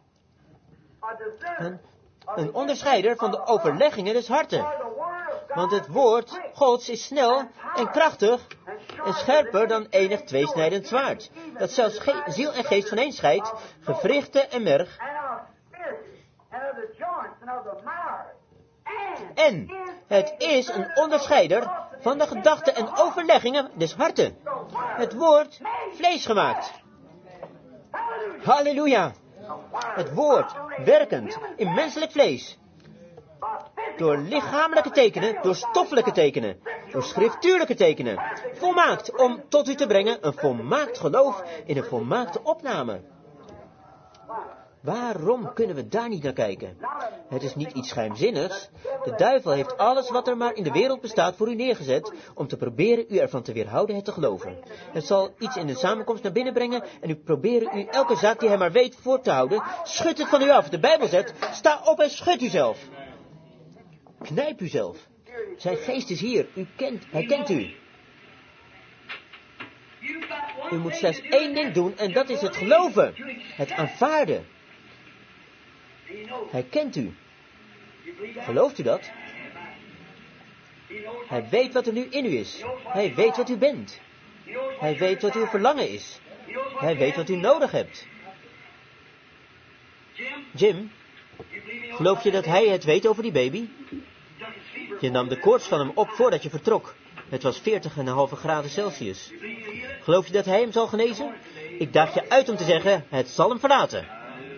een, een onderscheider van de overleggingen des harten. Want het woord Gods is snel en krachtig en scherper dan enig tweesnijdend zwaard. Dat zelfs ge- ziel en geest vaneen scheidt, gewrichten en merg. En het is een onderscheider van de gedachten en overleggingen des harten. Het woord vlees gemaakt. Halleluja. Het woord werkend in menselijk vlees. Door lichamelijke tekenen, door stoffelijke tekenen, door schriftuurlijke tekenen. Volmaakt om tot u te brengen een volmaakt geloof in een volmaakte opname. Waarom kunnen we daar niet naar kijken? Het is niet iets geheimzinnigs. De duivel heeft alles wat er maar in de wereld bestaat voor u neergezet om te proberen u ervan te weerhouden het te geloven. Het zal iets in de samenkomst naar binnen brengen en u proberen u elke zaak die hij maar weet voor te houden. Schud het van u af. De Bijbel zegt, sta op en schud uzelf. Knijp uzelf. Zijn geest is hier. U kent, hij kent u. U moet slechts één ding doen en dat is het geloven. Het aanvaarden. Hij kent u. Gelooft u dat? Hij weet wat er nu in u is. Hij weet wat u bent. Hij weet wat uw verlangen is. Hij weet wat u nodig hebt. Jim, geloof je dat hij het weet over die baby? Je nam de koorts van hem op voordat je vertrok. Het was veertig komma vijf graden Celsius. Geloof je dat hij hem zal genezen? Ik daag je uit om te zeggen, het zal hem verlaten.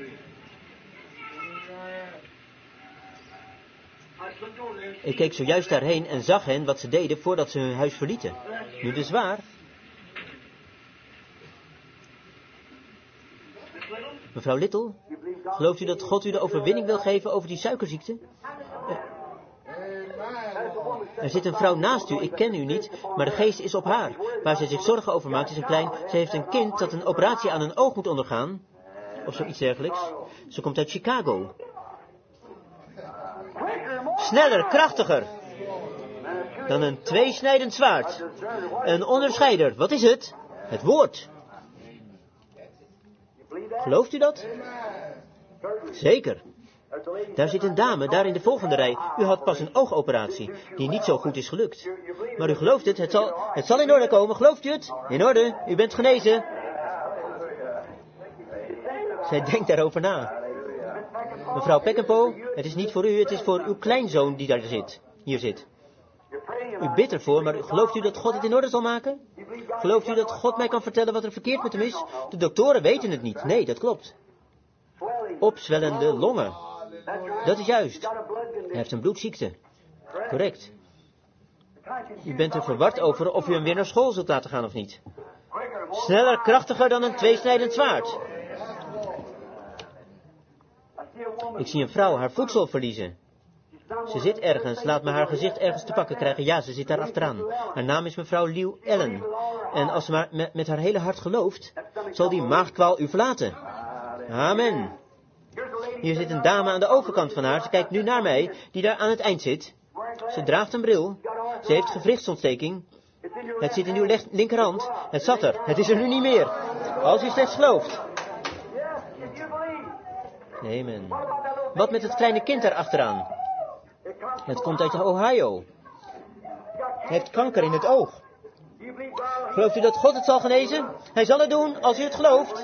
Ik keek zojuist daarheen en zag hen wat ze deden voordat ze hun huis verlieten. Nu dus waar. Mevrouw Little, gelooft u dat God u de overwinning wil geven over die suikerziekte? Er zit een vrouw naast u, ik ken u niet, maar de geest is op haar. Waar zij zich zorgen over maakt is een klein... Ze heeft een kind dat een operatie aan een oog moet ondergaan. Of zoiets dergelijks. Ze komt uit Chicago. Sneller, krachtiger. Dan een tweesnijdend zwaard. Een onderscheider, wat is het? Het woord. Gelooft u dat? Zeker. Daar zit een dame, daar in de volgende rij. U had pas een oogoperatie, die niet zo goed is gelukt. Maar u gelooft het, het zal, het zal in orde komen, gelooft u het? In orde, u bent genezen. Zij denkt daarover na. Mevrouw Peckenpo, het is niet voor u, het is voor uw kleinzoon die daar zit, hier zit. U bidt ervoor, maar gelooft u dat God het in orde zal maken? Gelooft u dat God mij kan vertellen wat er verkeerd met hem is? De doktoren weten het niet. Nee, dat klopt. Opzwellende longen. Dat is juist. Hij heeft een bloedziekte. Correct. U bent er verward over of u hem weer naar school zult laten gaan of niet. Sneller, krachtiger dan een tweesnijdend zwaard. Ik zie een vrouw haar voedsel verliezen. Ze zit ergens, laat me haar gezicht ergens te pakken krijgen. Ja, ze zit daar achteraan. Haar naam is mevrouw Lew Ellen. En als ze maar met, met haar hele hart gelooft, zal die maagkwaal u verlaten. Amen. Hier zit een dame aan de overkant van haar. Ze kijkt nu naar mij, die daar aan het eind zit. Ze draagt een bril. Ze heeft gewrichtsontsteking. Het zit in uw linkerhand. Het zat er. Het is er nu niet meer. Als u slechts gelooft. Amen. Wat met het kleine kind daar achteraan? Het komt uit Ohio. Hij heeft kanker in het oog. Gelooft u dat God het zal genezen? Hij zal het doen als u het gelooft.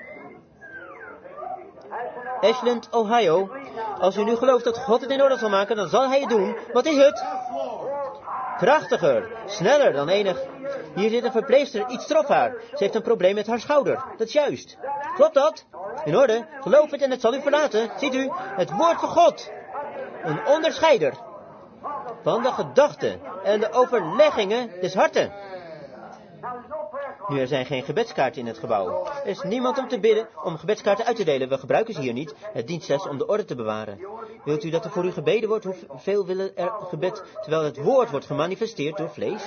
Ashland, Ohio. Als u nu gelooft dat God het in orde zal maken, dan zal hij het doen. Wat is het? Krachtiger, sneller dan enig. Hier zit een verpleegster, iets trof haar. Ze heeft een probleem met haar schouder. Dat is juist. Klopt dat? In orde, geloof het en het zal u verlaten. Ziet u, het woord van God. Een onderscheider van de gedachten en de overleggingen des harten. Nu, er zijn geen gebedskaarten in het gebouw. Er is niemand om te bidden om gebedskaarten uit te delen. We gebruiken ze hier niet. Het dient slechts om de orde te bewaren. Wilt u dat er voor u gebeden wordt? Hoeveel willen er gebed, terwijl het woord wordt gemanifesteerd door vlees?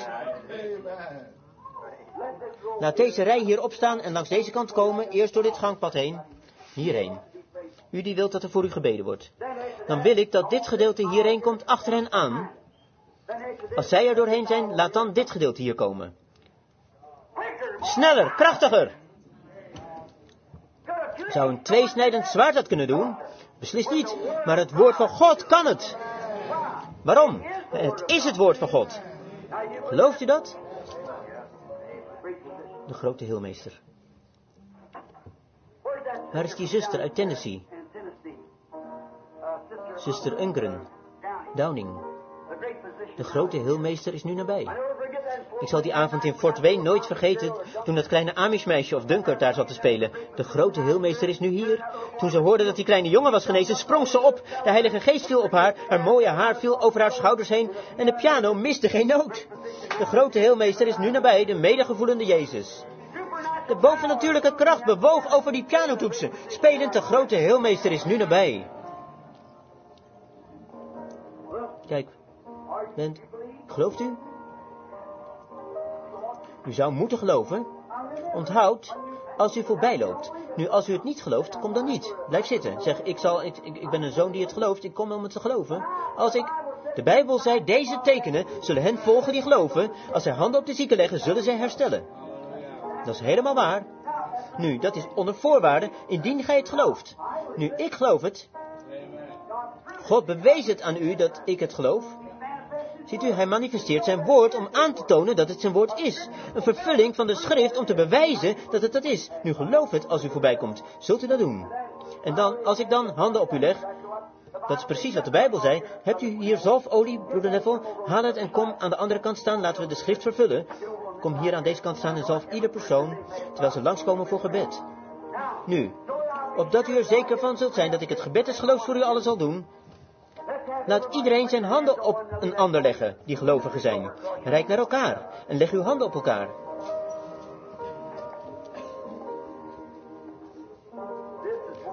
Laat deze rij hier opstaan en langs deze kant komen, eerst door dit gangpad heen, hierheen. U die wilt dat er voor u gebeden wordt. Dan wil ik dat dit gedeelte hierheen komt achter hen aan. Als zij er doorheen zijn, laat dan dit gedeelte hier komen. Sneller, krachtiger. Zou een tweesnijdend zwaard dat kunnen doen? Beslist niet, maar het woord van God kan het. Waarom? Het is het woord van God. Gelooft u dat? De grote heelmeester. Waar is die zuster uit Tennessee? Zuster Ungren, Downing. De grote heelmeester is nu nabij. Ik zal die avond in Fort Wayne nooit vergeten, toen dat kleine Amish-meisje of Dunkert daar zat te spelen. De grote heelmeester is nu hier. Toen ze hoorde dat die kleine jongen was genezen, sprong ze op. De Heilige Geest viel op haar, haar mooie haar viel over haar schouders heen en de piano miste geen noot. De grote heelmeester is nu nabij, de medegevoelende Jezus. De bovennatuurlijke kracht bewoog over die pianotoetsen. Spelend, de grote heelmeester is nu nabij. Kijk, bent, gelooft u? U zou moeten geloven. Onthoud, als u voorbij loopt. Nu, als u het niet gelooft, kom dan niet. Blijf zitten. Zeg, ik, zal, ik, ik ben een zoon die het gelooft, ik kom om het te geloven. Als ik... De Bijbel zei, deze tekenen zullen hen volgen die geloven. Als zij handen op de zieken leggen, zullen zij herstellen. Dat is helemaal waar. Nu, dat is onder voorwaarde, indien gij het gelooft. Nu, ik geloof het. God bewees het aan u dat ik het geloof. Ziet u, hij manifesteert zijn woord om aan te tonen dat het zijn woord is. Een vervulling van de schrift om te bewijzen dat het dat is. Nu geloof het als u voorbij komt. Zult u dat doen? En dan, als ik dan handen op u leg, dat is precies wat de Bijbel zei. Hebt u hier zalfolie, broeder Neville? Haal het en kom aan de andere kant staan. Laten we de schrift vervullen. Kom hier aan deze kant staan en zalf ieder persoon, terwijl ze langskomen voor gebed. Nu, opdat u er zeker van zult zijn dat ik het gebed des geloofs voor u allen zal doen, laat iedereen zijn handen op een ander leggen, die gelovigen zijn. Reik naar elkaar en leg uw handen op elkaar.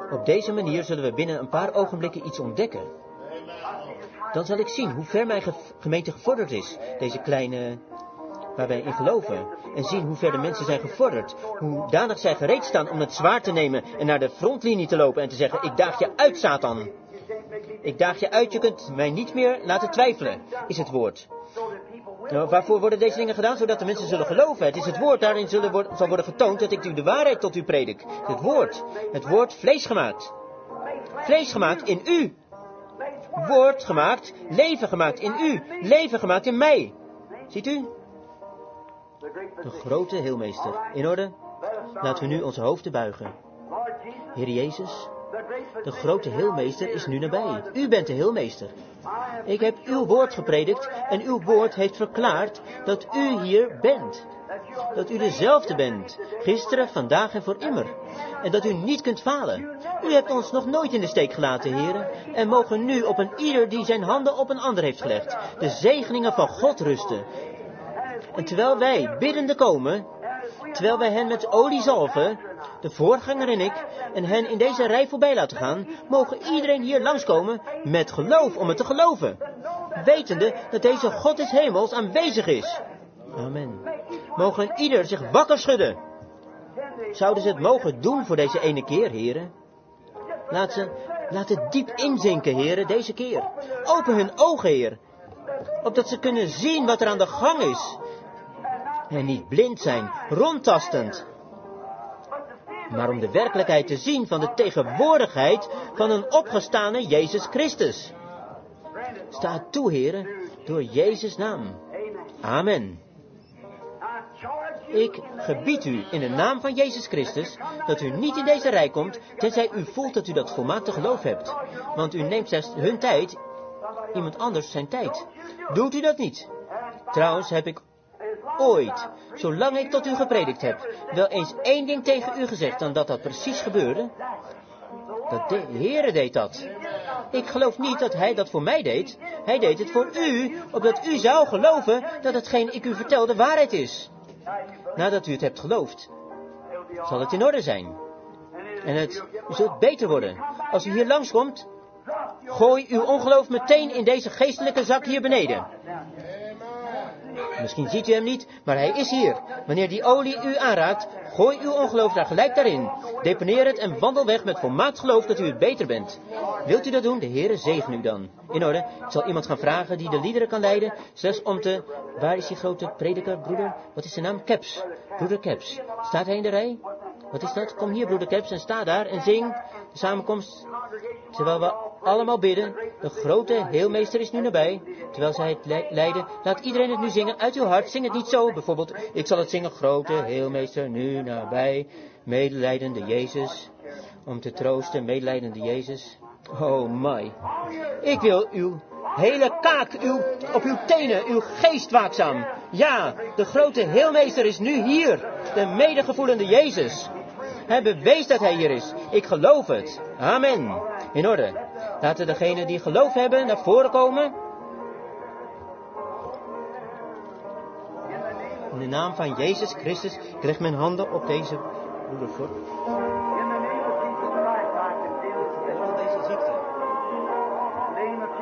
Op deze manier zullen we binnen een paar ogenblikken iets ontdekken. Dan zal ik zien hoe ver mijn ge- gemeente gevorderd is. Deze kleine waar wij in geloven. En zien hoe ver de mensen zijn gevorderd. Hoe danig zij gereed staan om het zwaard te nemen en naar de frontlinie te lopen en te zeggen, ik daag je uit, Satan. Ik daag je uit, je kunt mij niet meer laten twijfelen, is het woord. Nou, waarvoor worden deze dingen gedaan? Zodat de mensen zullen geloven. Het is het woord, daarin zullen worden, zal worden getoond dat ik u de waarheid tot u predik. Het woord, het woord vlees gemaakt. Vlees gemaakt in u. Woord gemaakt, leven gemaakt in u. Leven gemaakt in mij. Ziet u? De grote heelmeester. In orde? Laten we nu onze hoofden buigen. Heer Jezus, de grote heelmeester is nu nabij. U bent de heelmeester. Ik heb uw woord gepredikt en uw woord heeft verklaard dat u hier bent. Dat u dezelfde bent, gisteren, vandaag en voor immer. En dat u niet kunt falen. U hebt ons nog nooit in de steek gelaten, heren. En mogen nu op een ieder die zijn handen op een ander heeft gelegd, de zegeningen van God rusten. En terwijl wij biddende komen, terwijl wij hen met olie zalven, de voorganger en ik, en hen in deze rij voorbij laten gaan, mogen iedereen hier langskomen met geloof om het te geloven. Wetende dat deze God des hemels aanwezig is. Amen. Mogen ieder zich wakker schudden. Zouden ze het mogen doen voor deze ene keer, heren? Laat ze, laat het diep inzinken, heren, deze keer. Open hun ogen, heer. Opdat ze kunnen zien wat er aan de gang is. En niet blind zijn, rondtastend. Maar om de werkelijkheid te zien van de tegenwoordigheid van een opgestane Jezus Christus. Sta toe, heren, door Jezus' naam. Amen. Ik gebied u in de naam van Jezus Christus dat u niet in deze rij komt, tenzij u voelt dat u dat volmaakte geloof hebt. Want u neemt zelfs hun tijd, iemand anders zijn tijd. Doet u dat niet? Trouwens heb ik ooit, zolang ik tot u gepredikt heb, wel eens één ding tegen u gezegd dan dat dat precies gebeurde. Dat de Heere deed dat. Ik geloof niet dat hij dat voor mij deed. Hij deed het voor u, opdat u zou geloven dat hetgeen ik u vertelde waarheid is. Nadat u het hebt geloofd, zal het in orde zijn. En het, u zult beter worden. Als u hier langskomt, gooi uw ongeloof meteen in deze geestelijke zak hier beneden. Misschien ziet u hem niet, maar hij is hier. Wanneer die olie u aanraakt, gooi uw ongeloof daar gelijk daarin. Deponeer het en wandel weg met volmaakt geloof dat u het beter bent. Wilt u dat doen? De Heere zegen u dan. In orde, ik zal iemand gaan vragen die de liederen kan leiden. Slechts om te... Waar is die grote prediker, broeder? Wat is zijn naam? Caps. Broeder Caps. Staat hij in de rij? Wat is dat? Kom hier, broeder Caps, en sta daar en zing de samenkomst. Terwijl we allemaal bidden, de grote heelmeester is nu nabij. Terwijl zij het le- leiden, laat iedereen het nu zingen uit uw hart. Zing het niet zo, bijvoorbeeld, ik zal het zingen, grote heelmeester nu nabij. Medelijdende Jezus, om te troosten, medelijdende Jezus. Oh my, ik wil uw hele kaak, uw, op uw tenen, uw geest waakzaam. Ja, de grote heelmeester is nu hier, de medegevoelende Jezus. Hij bewees dat hij hier is. Ik geloof het. Amen. In orde. Laten degenen die geloof hebben naar voren komen. In de naam van Jezus Christus, ik leg mijn handen op deze broeder voor. Deze ziekte. In de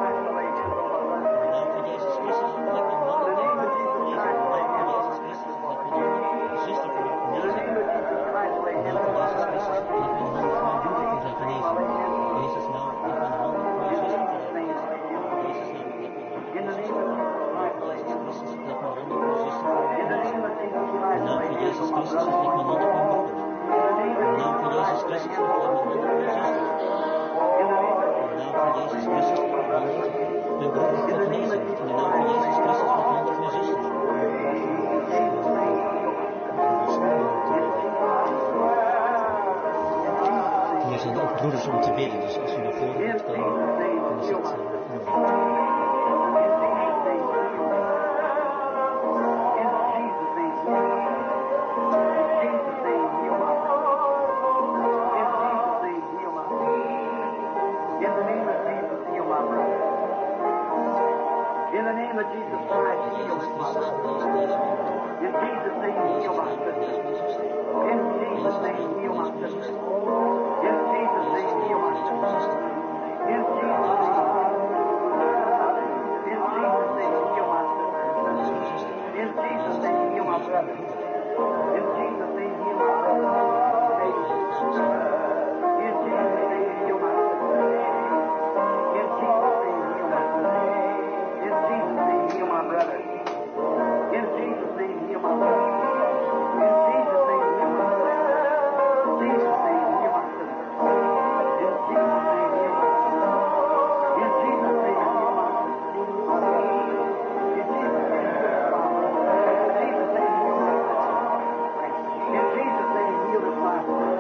naam van Jezus Christus, ik leg mijn handen op deze broeder. In de naam van Jezus Christus, ik leg mijn handen op de zuster voor uw genezing. In de naam van Jezus Christus, ik leg mijn handen op mijn broeder voor zijn genezing. In Jezus' naam, ik leg mijn handen op mijn zuster voor zijn genezing. In Jezus' naam, ik leg mijn handen op mijn zuster. In Jezus Christus, ik leg mijn handen op mijn zuster voor zijn genezing. In de naam van Jezus Christus, ik leg mijn handen op mijn broeder. In de naam van Jezus Christus, ik leg mijn handen op mijn zuster. In de naam van Jezus Christus, ik leg mijn handen op mijn broeder voor genezing. In de naam van Jezus Christus, ik leg mijn handen op mijn zuster. Hier zijn ook broeders om te bidden, dus als u naar voren wilt komen, dan is het uh, In the name of Jesus Christ, heal me, Father. In Jesus' name, heal my sister. In Jesus' name, heal my sister. In Jesus' brother. In Jesus' name, heal my brother. In Jesus' name, heal my sister. In Jesus' name, heal my sister. In Jesus' name, heal my brother. In Jesus' name, heal my brother. In Jesus' name, heal my sister. In Jesus' name, heal my sister. In Jesus' name, heal my sister. In Jesus' name, heal my sister. In Jesus' name, heal my brother. In Jesus' name, heal my sister. In Jesus' name, heal this my brother.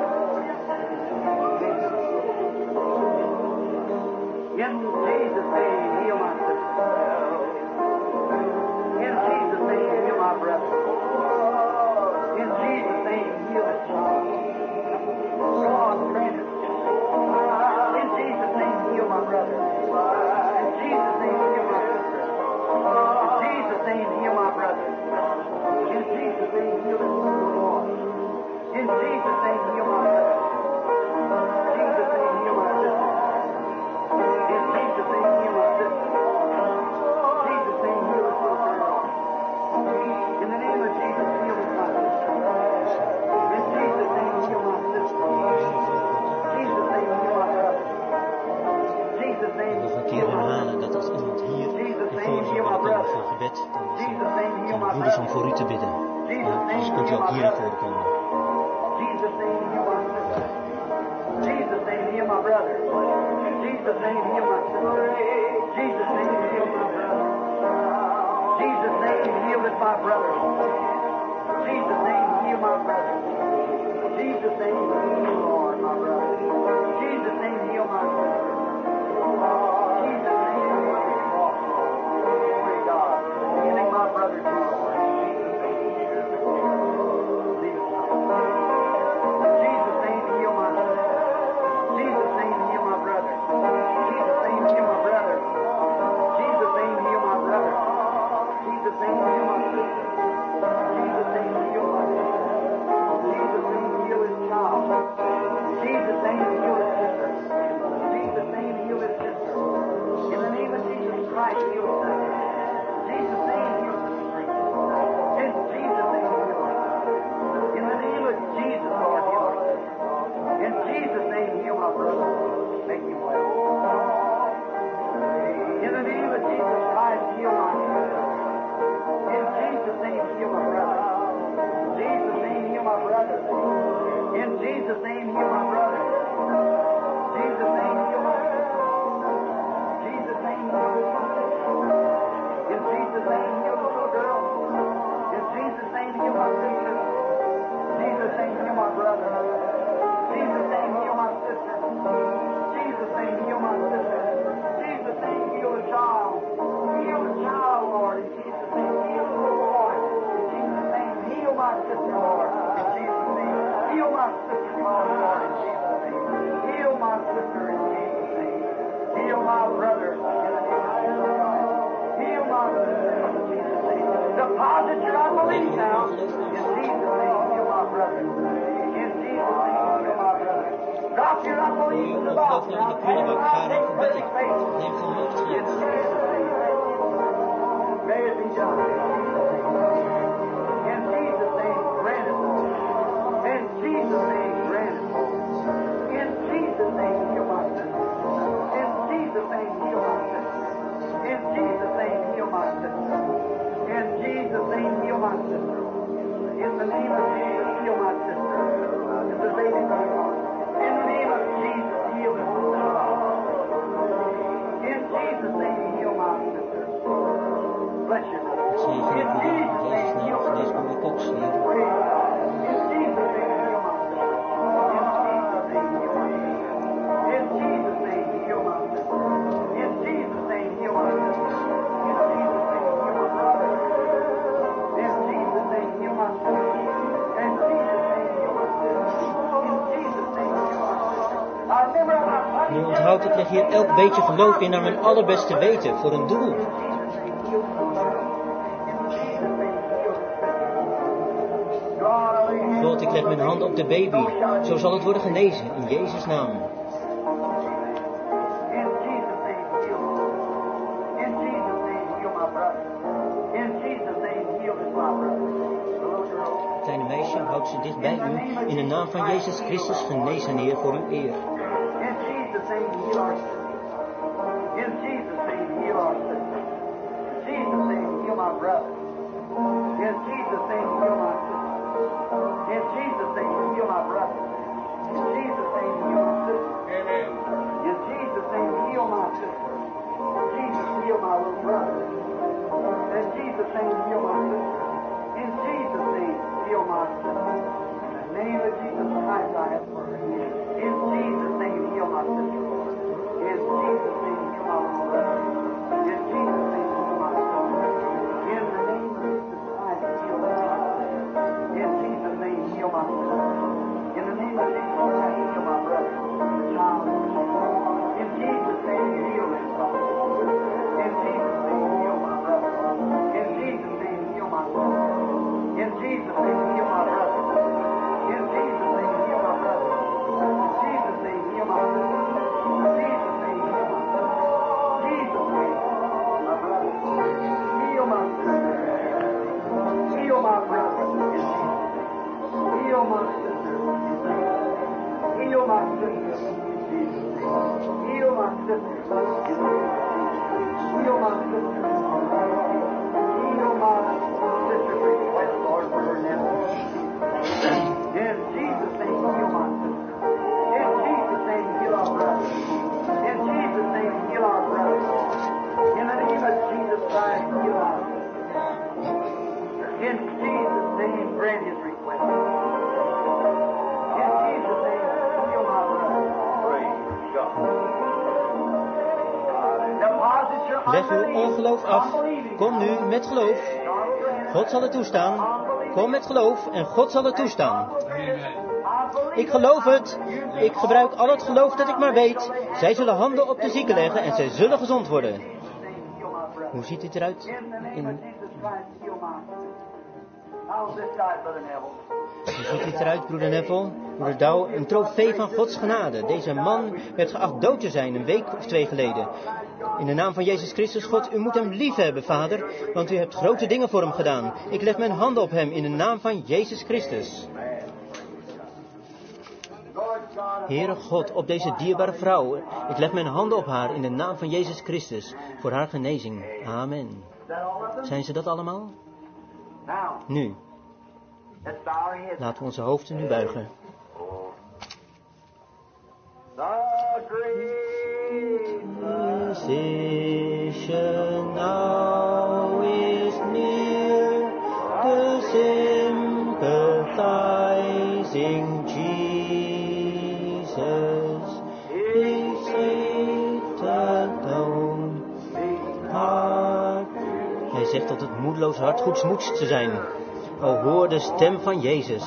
In Jesus' name, heal my sister. In Jesus' name, heal my brother. In Jesus' name, heal this child. God, grant it. In Jesus' name, heal my brother. In Jesus' name, heal my sister. In Jesus' name, heal my brother. In Jesus' name, heal this Lord. In Jesus' name, heal my brother. In Jesus' name, heal my sister. In Jesus' name, heal my sister. In Jesus' name, heal this little girl. In the name of Jesus, heal this my sister. In Jesus' name, heal my sister. In Jesus' name, heal my brother. In Jesus' name, Ik wil nog een keer heal my herhalen sister. dat als iemand hier Jesus' naar name, voren zou heal my willen komen brother. voor gebed, dan is Jesus' name, heal het my broeders om brother. voor u te bidden. Jesus' Ja, name, dus kunt u heal ook my hier naar brother. voren komen. Jesus' name, heal my sister. Jesus' name, heal my brother. Jesus' name, heal my sister. Jesus' name, heal my brother. Jesus' name, heal with my brother. Jesus' name, heal my brother. Jesus' name, heal, Lord, my brother. Jesus' name, heal my sister. Jesus' name, heal my Lord. Glory to God. Healing my brother too, Lord. Leave it now. Jesus' name, heal my sister. Jesus' name, heal my brother. Jesus' name, heal my brother. Jesus' name, heal my brother. Jesus' name, heal my sister. Jesus' name, heal my sister. Jesus' name, heal his child. Jesus' name, heal his sister. Jesus' name, heal his sister. In the name of Jesus Christ, heal his sister. Jesus' name, heal his sister. In Jesus' name, heal her. In the name of Jesus, Lord, heal her sister. In Jesus' name, heal my brother. Make him well. In the name of Jesus Christ, heal my sister. In Jesus' name, heal my brother. Jesus' name, heal my brother. In Jesus' name, heal my brother. Jesus' name, heal my sister. Jesus' name, heal this my sister. In Jesus' name, heal the little girl. In Jesus' name, heal my sister. Jesus' name, heal my brother. Jesus' name, heal my sister. Jesus' name, heal my sister. Jesus' name, heal the child. Heal the child, Lord. In Jesus' name, heal the little boy. In Jesus' name, heal my sister, Lord. In Jesus' name, heal my sister, Lord. In Jesus' name, heal my sister. In Jesus' name, heal my brother. In the name of Jesus Christ, heal my sister. In Jesus' name, deposit your unbelief now. In Jesus' name, heal my brother. In Jesus' name, heal my brother. Drop your unbelief in the box now. Take it out, take perfect faith. Neem geloof In terug. Jesus' name. May it be done. In Jesus' name, grant it, Lord. In Jesus' name, grant it, Lord. In Jesus' name, heal my sister. In Jesus' name, heal my sister. In Jesus' name, heal my sister. In Jesus' name, heal my sister. In the name of Jesus, heal my sister. In the baby Lord. In the name of Jesus, heal this sister. In Jesus' name, heal my sister. Bless you. Zegen In uw broeder. In Jesus' Jezus' name, naam heal genees her. broeder Cox, Heer. Praise God. In Jesus' name, heal my sister. In Jesus' name, heal my sister. In Jesus' name, heal my sister. In Jesus' name, heal my sister. In Jesus' name, heal my brother. In Jesus' name, heal my sister. In Jesus' name, heal my sister. In Jesus' name, heal my sister. I remember my buddy. Nu onthoud ik leg hier elk beetje geloof in naar mijn allerbeste weten, voor een doel. In Jesus' name, heal my brother. In Jesus' name, heal this sister. God, I lay hands God, ik leg mijn hand op de baby. Zo zal het worden genezen, in Jezus' naam. In Jesus' name, heal. In Jesus' name, heal my brother. In Jesus' name, heal this my brother. The little Houd ze dicht bij u. In de naam van Jezus Christus genezen, Heer, voor uw eer. In Jesus' name, heal our sick. In Jesus' name, heal our sick. In Jesus' name, heal my brother. In Jesus' name, heal my sister. In Jesus' name, heal my brother. In Jesus' name, heal my sister. Amen. In Jesus' name, heal my sister. Jesus, heal my little brother. In Jesus' name, heal my sister. In Jesus' name, heal my sister. In the name of Jesus Christ, I have prayed. In Jesus' name, heal my sister. In Jesus' name, heal my little brother. In Jesus' name, heal my sister. In the name of Jesus Christ, heal my sister. In Jesus' name, heal my sister. In the name of Jesus Christ, heal my brother. Child. In Jesus' name, heal his father. In Jesus' name, heal my brother. In Jesus' name, heal my brother. In Jesus' name, heal my brother. In Jesus' name, heal my brother. In Jesus' name, heal my brother. In Jesus' name, heal my brother. Jesus' name, my brother. Heal my sister. Heal my brother. Heal my sister. Heal my sister. Heal my sister. Heal my sister. Heal my sister. Request, Lord, for her nephew. In Jesus' name, heal my sister. In Jesus' name, heal our brother. In Jesus' name, heal our brother. In the name of Jesus Christ, heal our sister. In Jesus' name, grant his request. In Jesus' name, heal my brother. Praise God. Deposit your Leg uw unbelief, ongeloof af. unbelieving. Kom nu met geloof. God zal het toestaan. Kom met geloof en God zal het toestaan. Ik geloof het. Ik gebruik al het geloof dat ik maar weet. Zij zullen handen op de zieken leggen en zij zullen gezond worden. Hoe ziet dit eruit? In... Hoe ziet dit eruit, broeder Neville? Broeder Douw, een trofee van Gods genade. Deze man werd geacht dood te zijn een week of twee geleden. In de naam van Jezus Christus, God, u moet hem lief hebben, Vader, want u hebt grote dingen voor hem gedaan. Ik leg mijn handen op hem in de naam van Jezus Christus. Heere God, op deze dierbare vrouw, ik leg mijn handen op haar in de naam van Jezus Christus, voor haar genezing. Amen. Zijn ze dat allemaal? Nu. Laten we onze hoofden nu buigen. Physician now is near, the sympathizing Jesus is Satan down heart. Hij zegt dat het moedeloos hart goedsmoeds te zijn. O, hoor de stem van Jezus.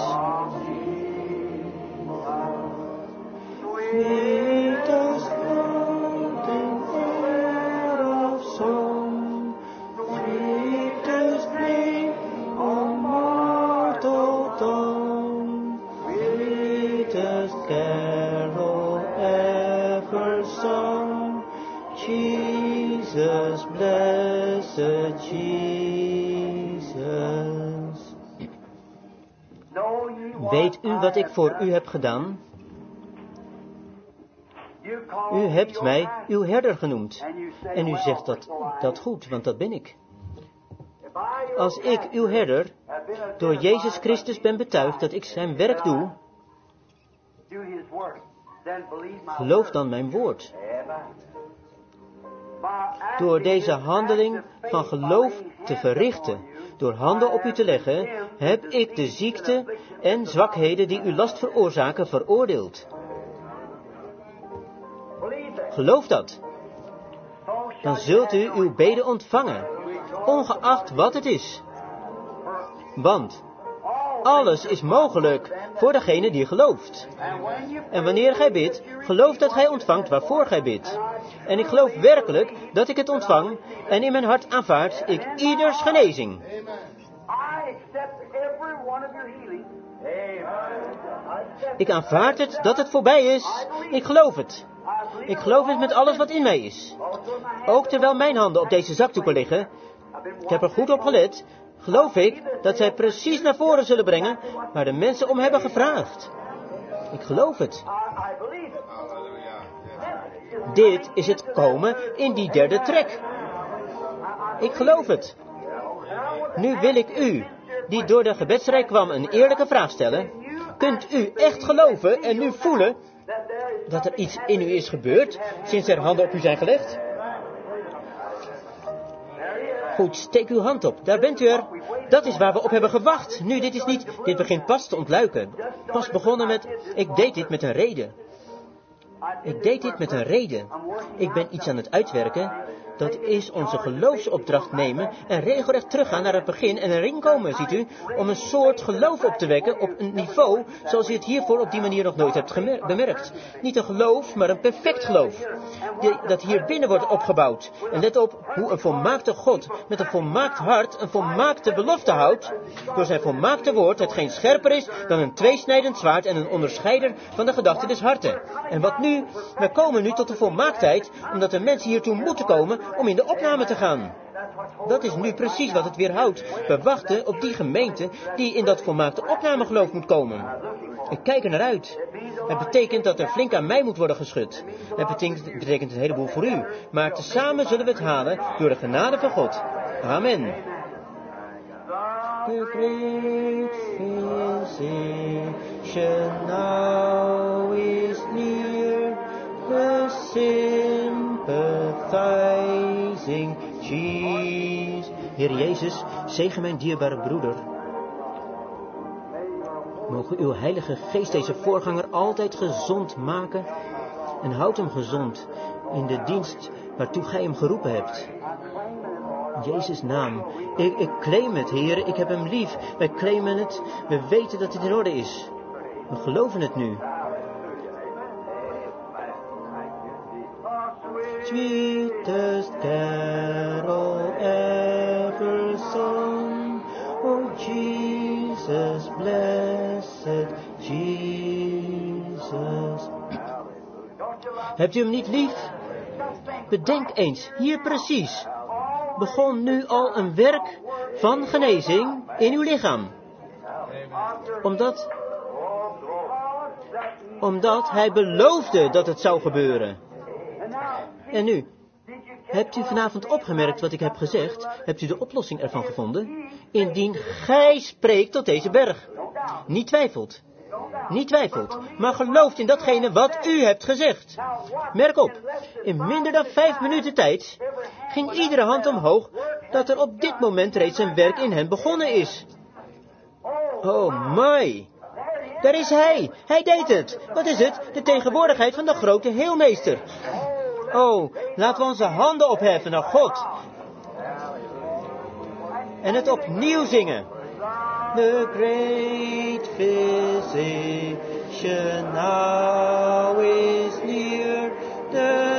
Sweet as fountain fair of song, sweetest name on mortal tongue, sweetest carol ever sung, Jesus, blessed Jesus. Weet u wat ik voor u heb gedaan? U hebt mij uw herder genoemd. En u zegt dat, dat goed, want dat ben ik. Als ik, uw herder, door Jezus Christus ben betuigd dat ik zijn werk doe, geloof dan mijn woord. Door deze handeling van geloof te verrichten, door handen op u te leggen, heb ik de ziekte en zwakheden die u last veroorzaken veroordeeld. Geloof dat. Dan zult u uw bede ontvangen, ongeacht wat het is. Want alles is mogelijk voor degene die gelooft. En wanneer gij bidt, geloof dat gij ontvangt waarvoor gij bidt. En ik geloof werkelijk dat ik het ontvang en in mijn hart aanvaard ik ieders genezing. Ik aanvaard het dat het voorbij is. Ik geloof het. Ik geloof het met alles wat in mij is. Ook terwijl mijn handen op deze zakdoeken liggen. Ik heb er goed op gelet. geloof ik dat zij precies naar voren zullen brengen waar de mensen om hebben gevraagd. Ik geloof het. Dit is het komen in die derde trek. Ik geloof het. Nu wil ik u, die door de gebedsrij kwam, een eerlijke vraag stellen. Kunt u echt geloven en nu voelen dat er iets in u is gebeurd sinds er handen op u zijn gelegd? Goed, steek uw hand op. Daar bent u er. Dat is waar we op hebben gewacht. Nu, dit is niet... Dit begint pas te ontluiken. Pas begonnen met... Ik deed dit met een reden. Ik deed dit met een reden. Ik ben iets aan het uitwerken. Dat is onze geloofsopdracht nemen en regelrecht teruggaan naar het begin en erin komen, ziet u, om een soort geloof op te wekken op een niveau zoals u het hiervoor op die manier nog nooit hebt gemer- bemerkt. Niet een geloof, maar een perfect geloof. Die, dat hier binnen wordt opgebouwd. En let op hoe een volmaakte God met een volmaakt hart een volmaakte belofte houdt, door zijn volmaakte woord, hetgeen scherper is dan een tweesnijdend zwaard en een onderscheider van de gedachten des harten. En wat nu? We komen nu tot de volmaaktheid, omdat de mensen hiertoe moeten komen om in de opname te gaan. Dat is nu precies wat het weerhoudt. We wachten op die gemeente die in dat volmaakte opnamegeloof moet komen. Ik kijk er naar uit. Het betekent dat er flink aan mij moet worden geschud. Het betekent, betekent een heleboel voor u. Maar tezamen zullen we het halen door de genade van God. Amen. The great physician now is near, the sympathizing Jesus. Heer Jezus, zegen mijn dierbare broeder. Mogen uw heilige geest deze voorganger altijd gezond maken en houd hem gezond in de dienst waartoe gij hem geroepen hebt. In Jezus' naam. Ik, ik claim het, Heer. Ik heb hem lief. Wij claimen het. We weten dat het in orde is. We geloven het nu. Sweetest carol ever sung, oh Jesus, blessed Jesus. Hebt u hem niet lief? Bedenk eens, hier precies. Begon nu al een werk van genezing in uw lichaam. Omdat, omdat hij beloofde dat het zou gebeuren. En nu, hebt u vanavond opgemerkt wat ik heb gezegd? Hebt u de oplossing ervan gevonden? Indien gij spreekt tot deze berg. Niet twijfelt. Niet twijfelt, maar gelooft in datgene wat u hebt gezegd. Merk op, in minder dan vijf minuten tijd ging iedere hand omhoog dat er op dit moment reeds een werk in hen begonnen is. Oh my, daar is hij. Hij deed het. Wat is het? De tegenwoordigheid van de grote heelmeester. Oh, laten we onze handen opheffen naar God. En het opnieuw zingen. The great physician now is near, the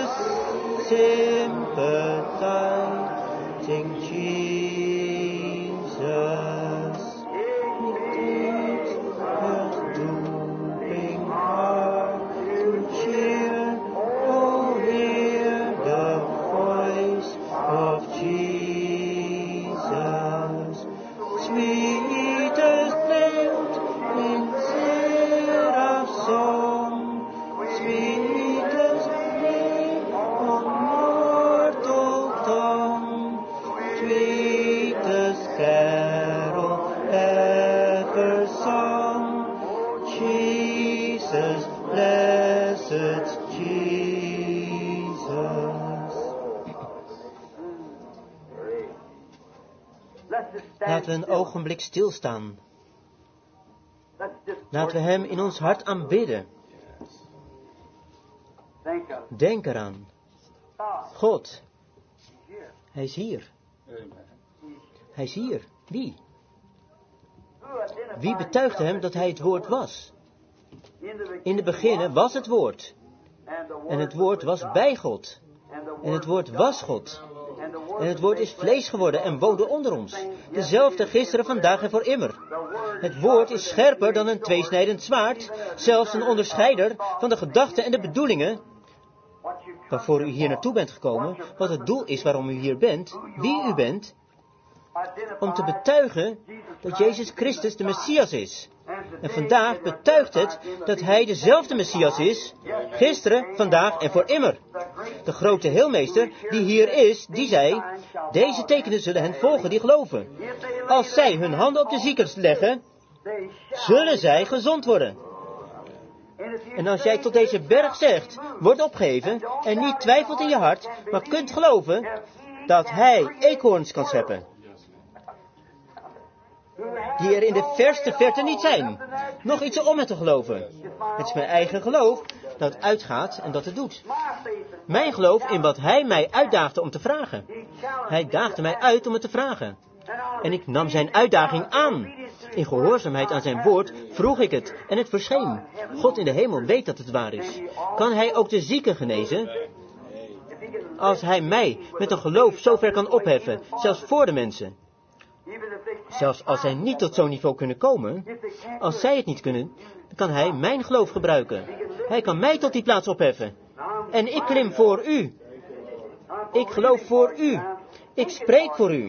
sympathizing Jesus. He takes her drooping heart to cheer. Oh, hear the voice of Jesus. Sweet Laten we een ogenblik stilstaan. Laten we hem in ons hart aanbidden. Denk eraan. God. Hij is hier. Hij is hier. Wie? Wie betuigde hem dat hij het woord was? In de beginnen was het woord. En het woord was bij God. En het woord was God. En het woord is vlees geworden en woonde onder ons. Dezelfde gisteren, vandaag en voor immer. Het woord is scherper dan een tweesnijdend zwaard. Zelfs een onderscheider van de gedachten en de bedoelingen. Waarvoor u hier naartoe bent gekomen. Wat het doel is waarom u hier bent. Wie u bent. om te betuigen dat Jezus Christus de Messias is. En vandaag betuigt het dat Hij dezelfde Messias is, gisteren, vandaag en voor immer. De grote heelmeester die hier is, die zei, deze tekenen zullen hen volgen die geloven. Als zij hun handen op de zieken leggen, zullen zij gezond worden. En als jij tot deze berg zegt, word opgeheven, en niet twijfelt in je hart, maar kunt geloven dat Hij eekhoorns kan scheppen, die er in de verste verte niet zijn. Nog iets om het te geloven. Het is mijn eigen geloof dat uitgaat en dat het doet. Mijn geloof in wat Hij mij uitdaagde om te vragen. Hij daagde mij uit om het te vragen. En ik nam zijn uitdaging aan. In gehoorzaamheid aan zijn woord vroeg ik het en het verscheen. God in de hemel weet dat het waar is. Kan Hij ook de zieken genezen? Als Hij mij met een geloof zo ver kan opheffen, zelfs voor de mensen. Zelfs als zij niet tot zo'n niveau kunnen komen, als zij het niet kunnen, dan kan Hij mijn geloof gebruiken. Hij kan mij tot die plaats opheffen. En ik klim voor U. Ik geloof voor U. Ik spreek voor U.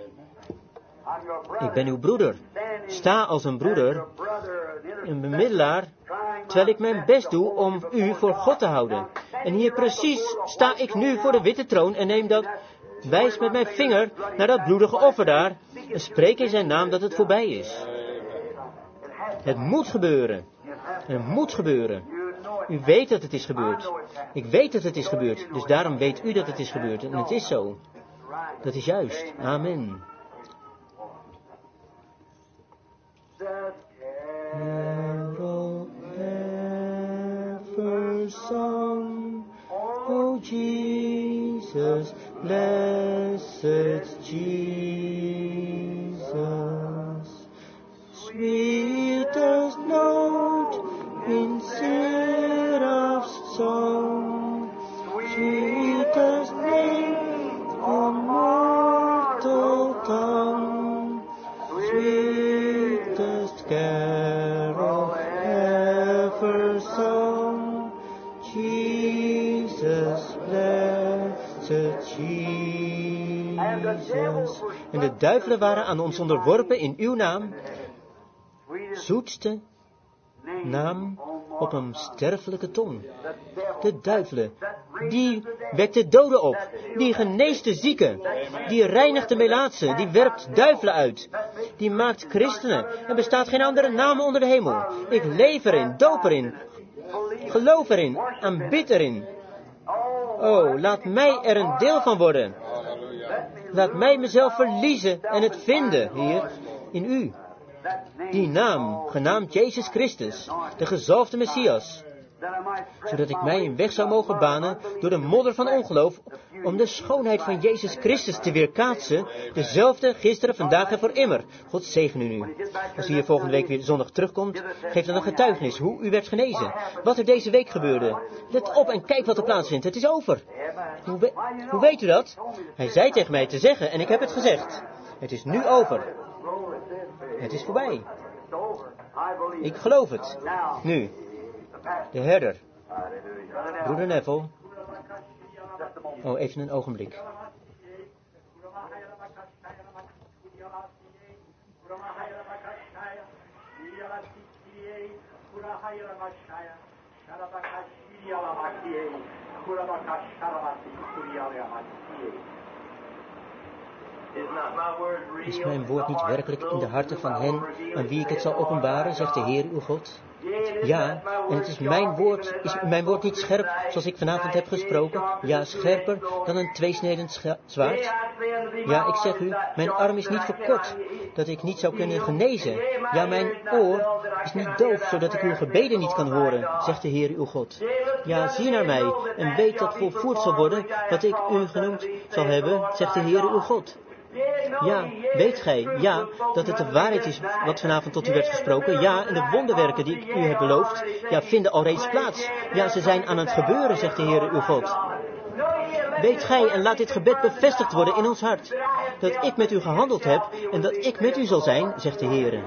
Ik ben uw broeder. Sta als een broeder, een bemiddelaar, terwijl ik mijn best doe om u voor God te houden. En hier precies sta ik nu voor de witte troon en neem dat, wijs met mijn vinger naar dat bloedige offer daar en spreek in zijn naam dat het voorbij is. Het moet gebeuren. Het moet gebeuren. U weet dat het is gebeurd. Ik weet dat het is gebeurd, dus daarom weet u dat het is gebeurd. En het is zo. Dat is juist. Amen. Carol ever sung, O Jesus, blessed Jesus, sweetest note in seraph's song, sweetest name on mortal tongue, sweetest carol ever sung, Jesus, blessed Jesus. En de duivelen waren aan ons onderworpen in uw naam, zoetste naam op een sterfelijke tong. De duivelen, die wekt de doden op, die geneest de zieken, die reinigt de melaatsen, die werpt duivelen uit, die maakt christenen. Er bestaat geen andere naam onder de hemel. Ik leef erin, doop erin, geloof erin, aanbid erin. Oh, laat mij er een deel van worden. Laat mij mezelf verliezen en het vinden, Heer, in U. Die naam, genaamd Jezus Christus, de gezalfde Messias, zodat ik mij een weg zou mogen banen door de modder van ongeloof, om de schoonheid van Jezus Christus te weerkaatsen, dezelfde gisteren, vandaag en voor immer. God zegene u. Als u hier volgende week weer zondag terugkomt, geef dan een getuigenis hoe u werd genezen, wat er deze week gebeurde. Let op en kijk wat er plaatsvindt. Het is over. Hoe, we, hoe weet u dat? Hij zei tegen mij te zeggen en ik heb het gezegd. Het is nu over. Het is voorbij. Ik geloof het. Nu, de herder. Broeder Neville. Oh, even een ogenblik. Is mijn woord niet werkelijk in de harten van hen aan wie ik het zal openbaren, zegt de Heer uw God? Ja, en het is mijn woord, is mijn woord niet scherp, zoals ik vanavond heb gesproken? Ja, scherper dan een tweesneden zwaard? Ja, ik zeg u, mijn arm is niet verkort, dat ik niet zou kunnen genezen. Ja, mijn oor is niet doof, zodat ik uw gebeden niet kan horen, zegt de Heer uw God. Ja, zie naar mij en weet dat volvoerd zal worden wat ik u genoemd zal hebben, zegt de Heer uw God. Ja, weet gij, ja, dat het de waarheid is wat vanavond tot u werd gesproken. Ja, en de wonderwerken die ik u heb beloofd, ja, vinden al reeds plaats. Ja, ze zijn aan het gebeuren, zegt de Heer uw God. Weet gij en laat dit gebed bevestigd worden in ons hart, dat ik met u gehandeld heb en dat ik met u zal zijn, zegt de Heer.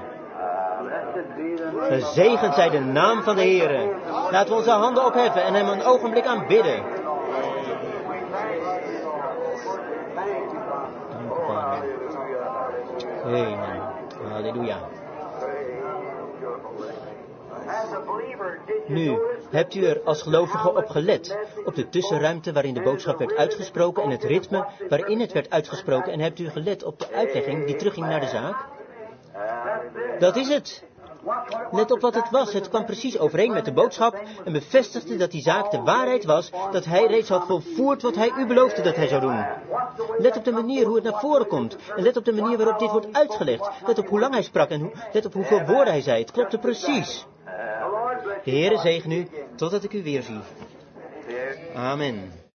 Gezegend zij de naam van de Heer. Laten we onze handen opheffen en hem een ogenblik aanbidden. Amen. Halleluja. Nu, hebt u er als gelovige op gelet, op de tussenruimte waarin de boodschap werd uitgesproken en het ritme waarin het werd uitgesproken, en hebt u gelet op de uitlegging die terugging naar de zaak? Dat is het. Let op wat het was. Het kwam precies overeen met de boodschap en bevestigde dat die zaak de waarheid was, dat hij reeds had volvoerd wat hij u beloofde dat hij zou doen. Let op de manier hoe het naar voren komt. En let op de manier waarop dit wordt uitgelegd. Let op hoe lang hij sprak en hoe, let op hoeveel woorden hij zei. Het klopte precies. De Heere zegen u, totdat ik u weer zie. Amen.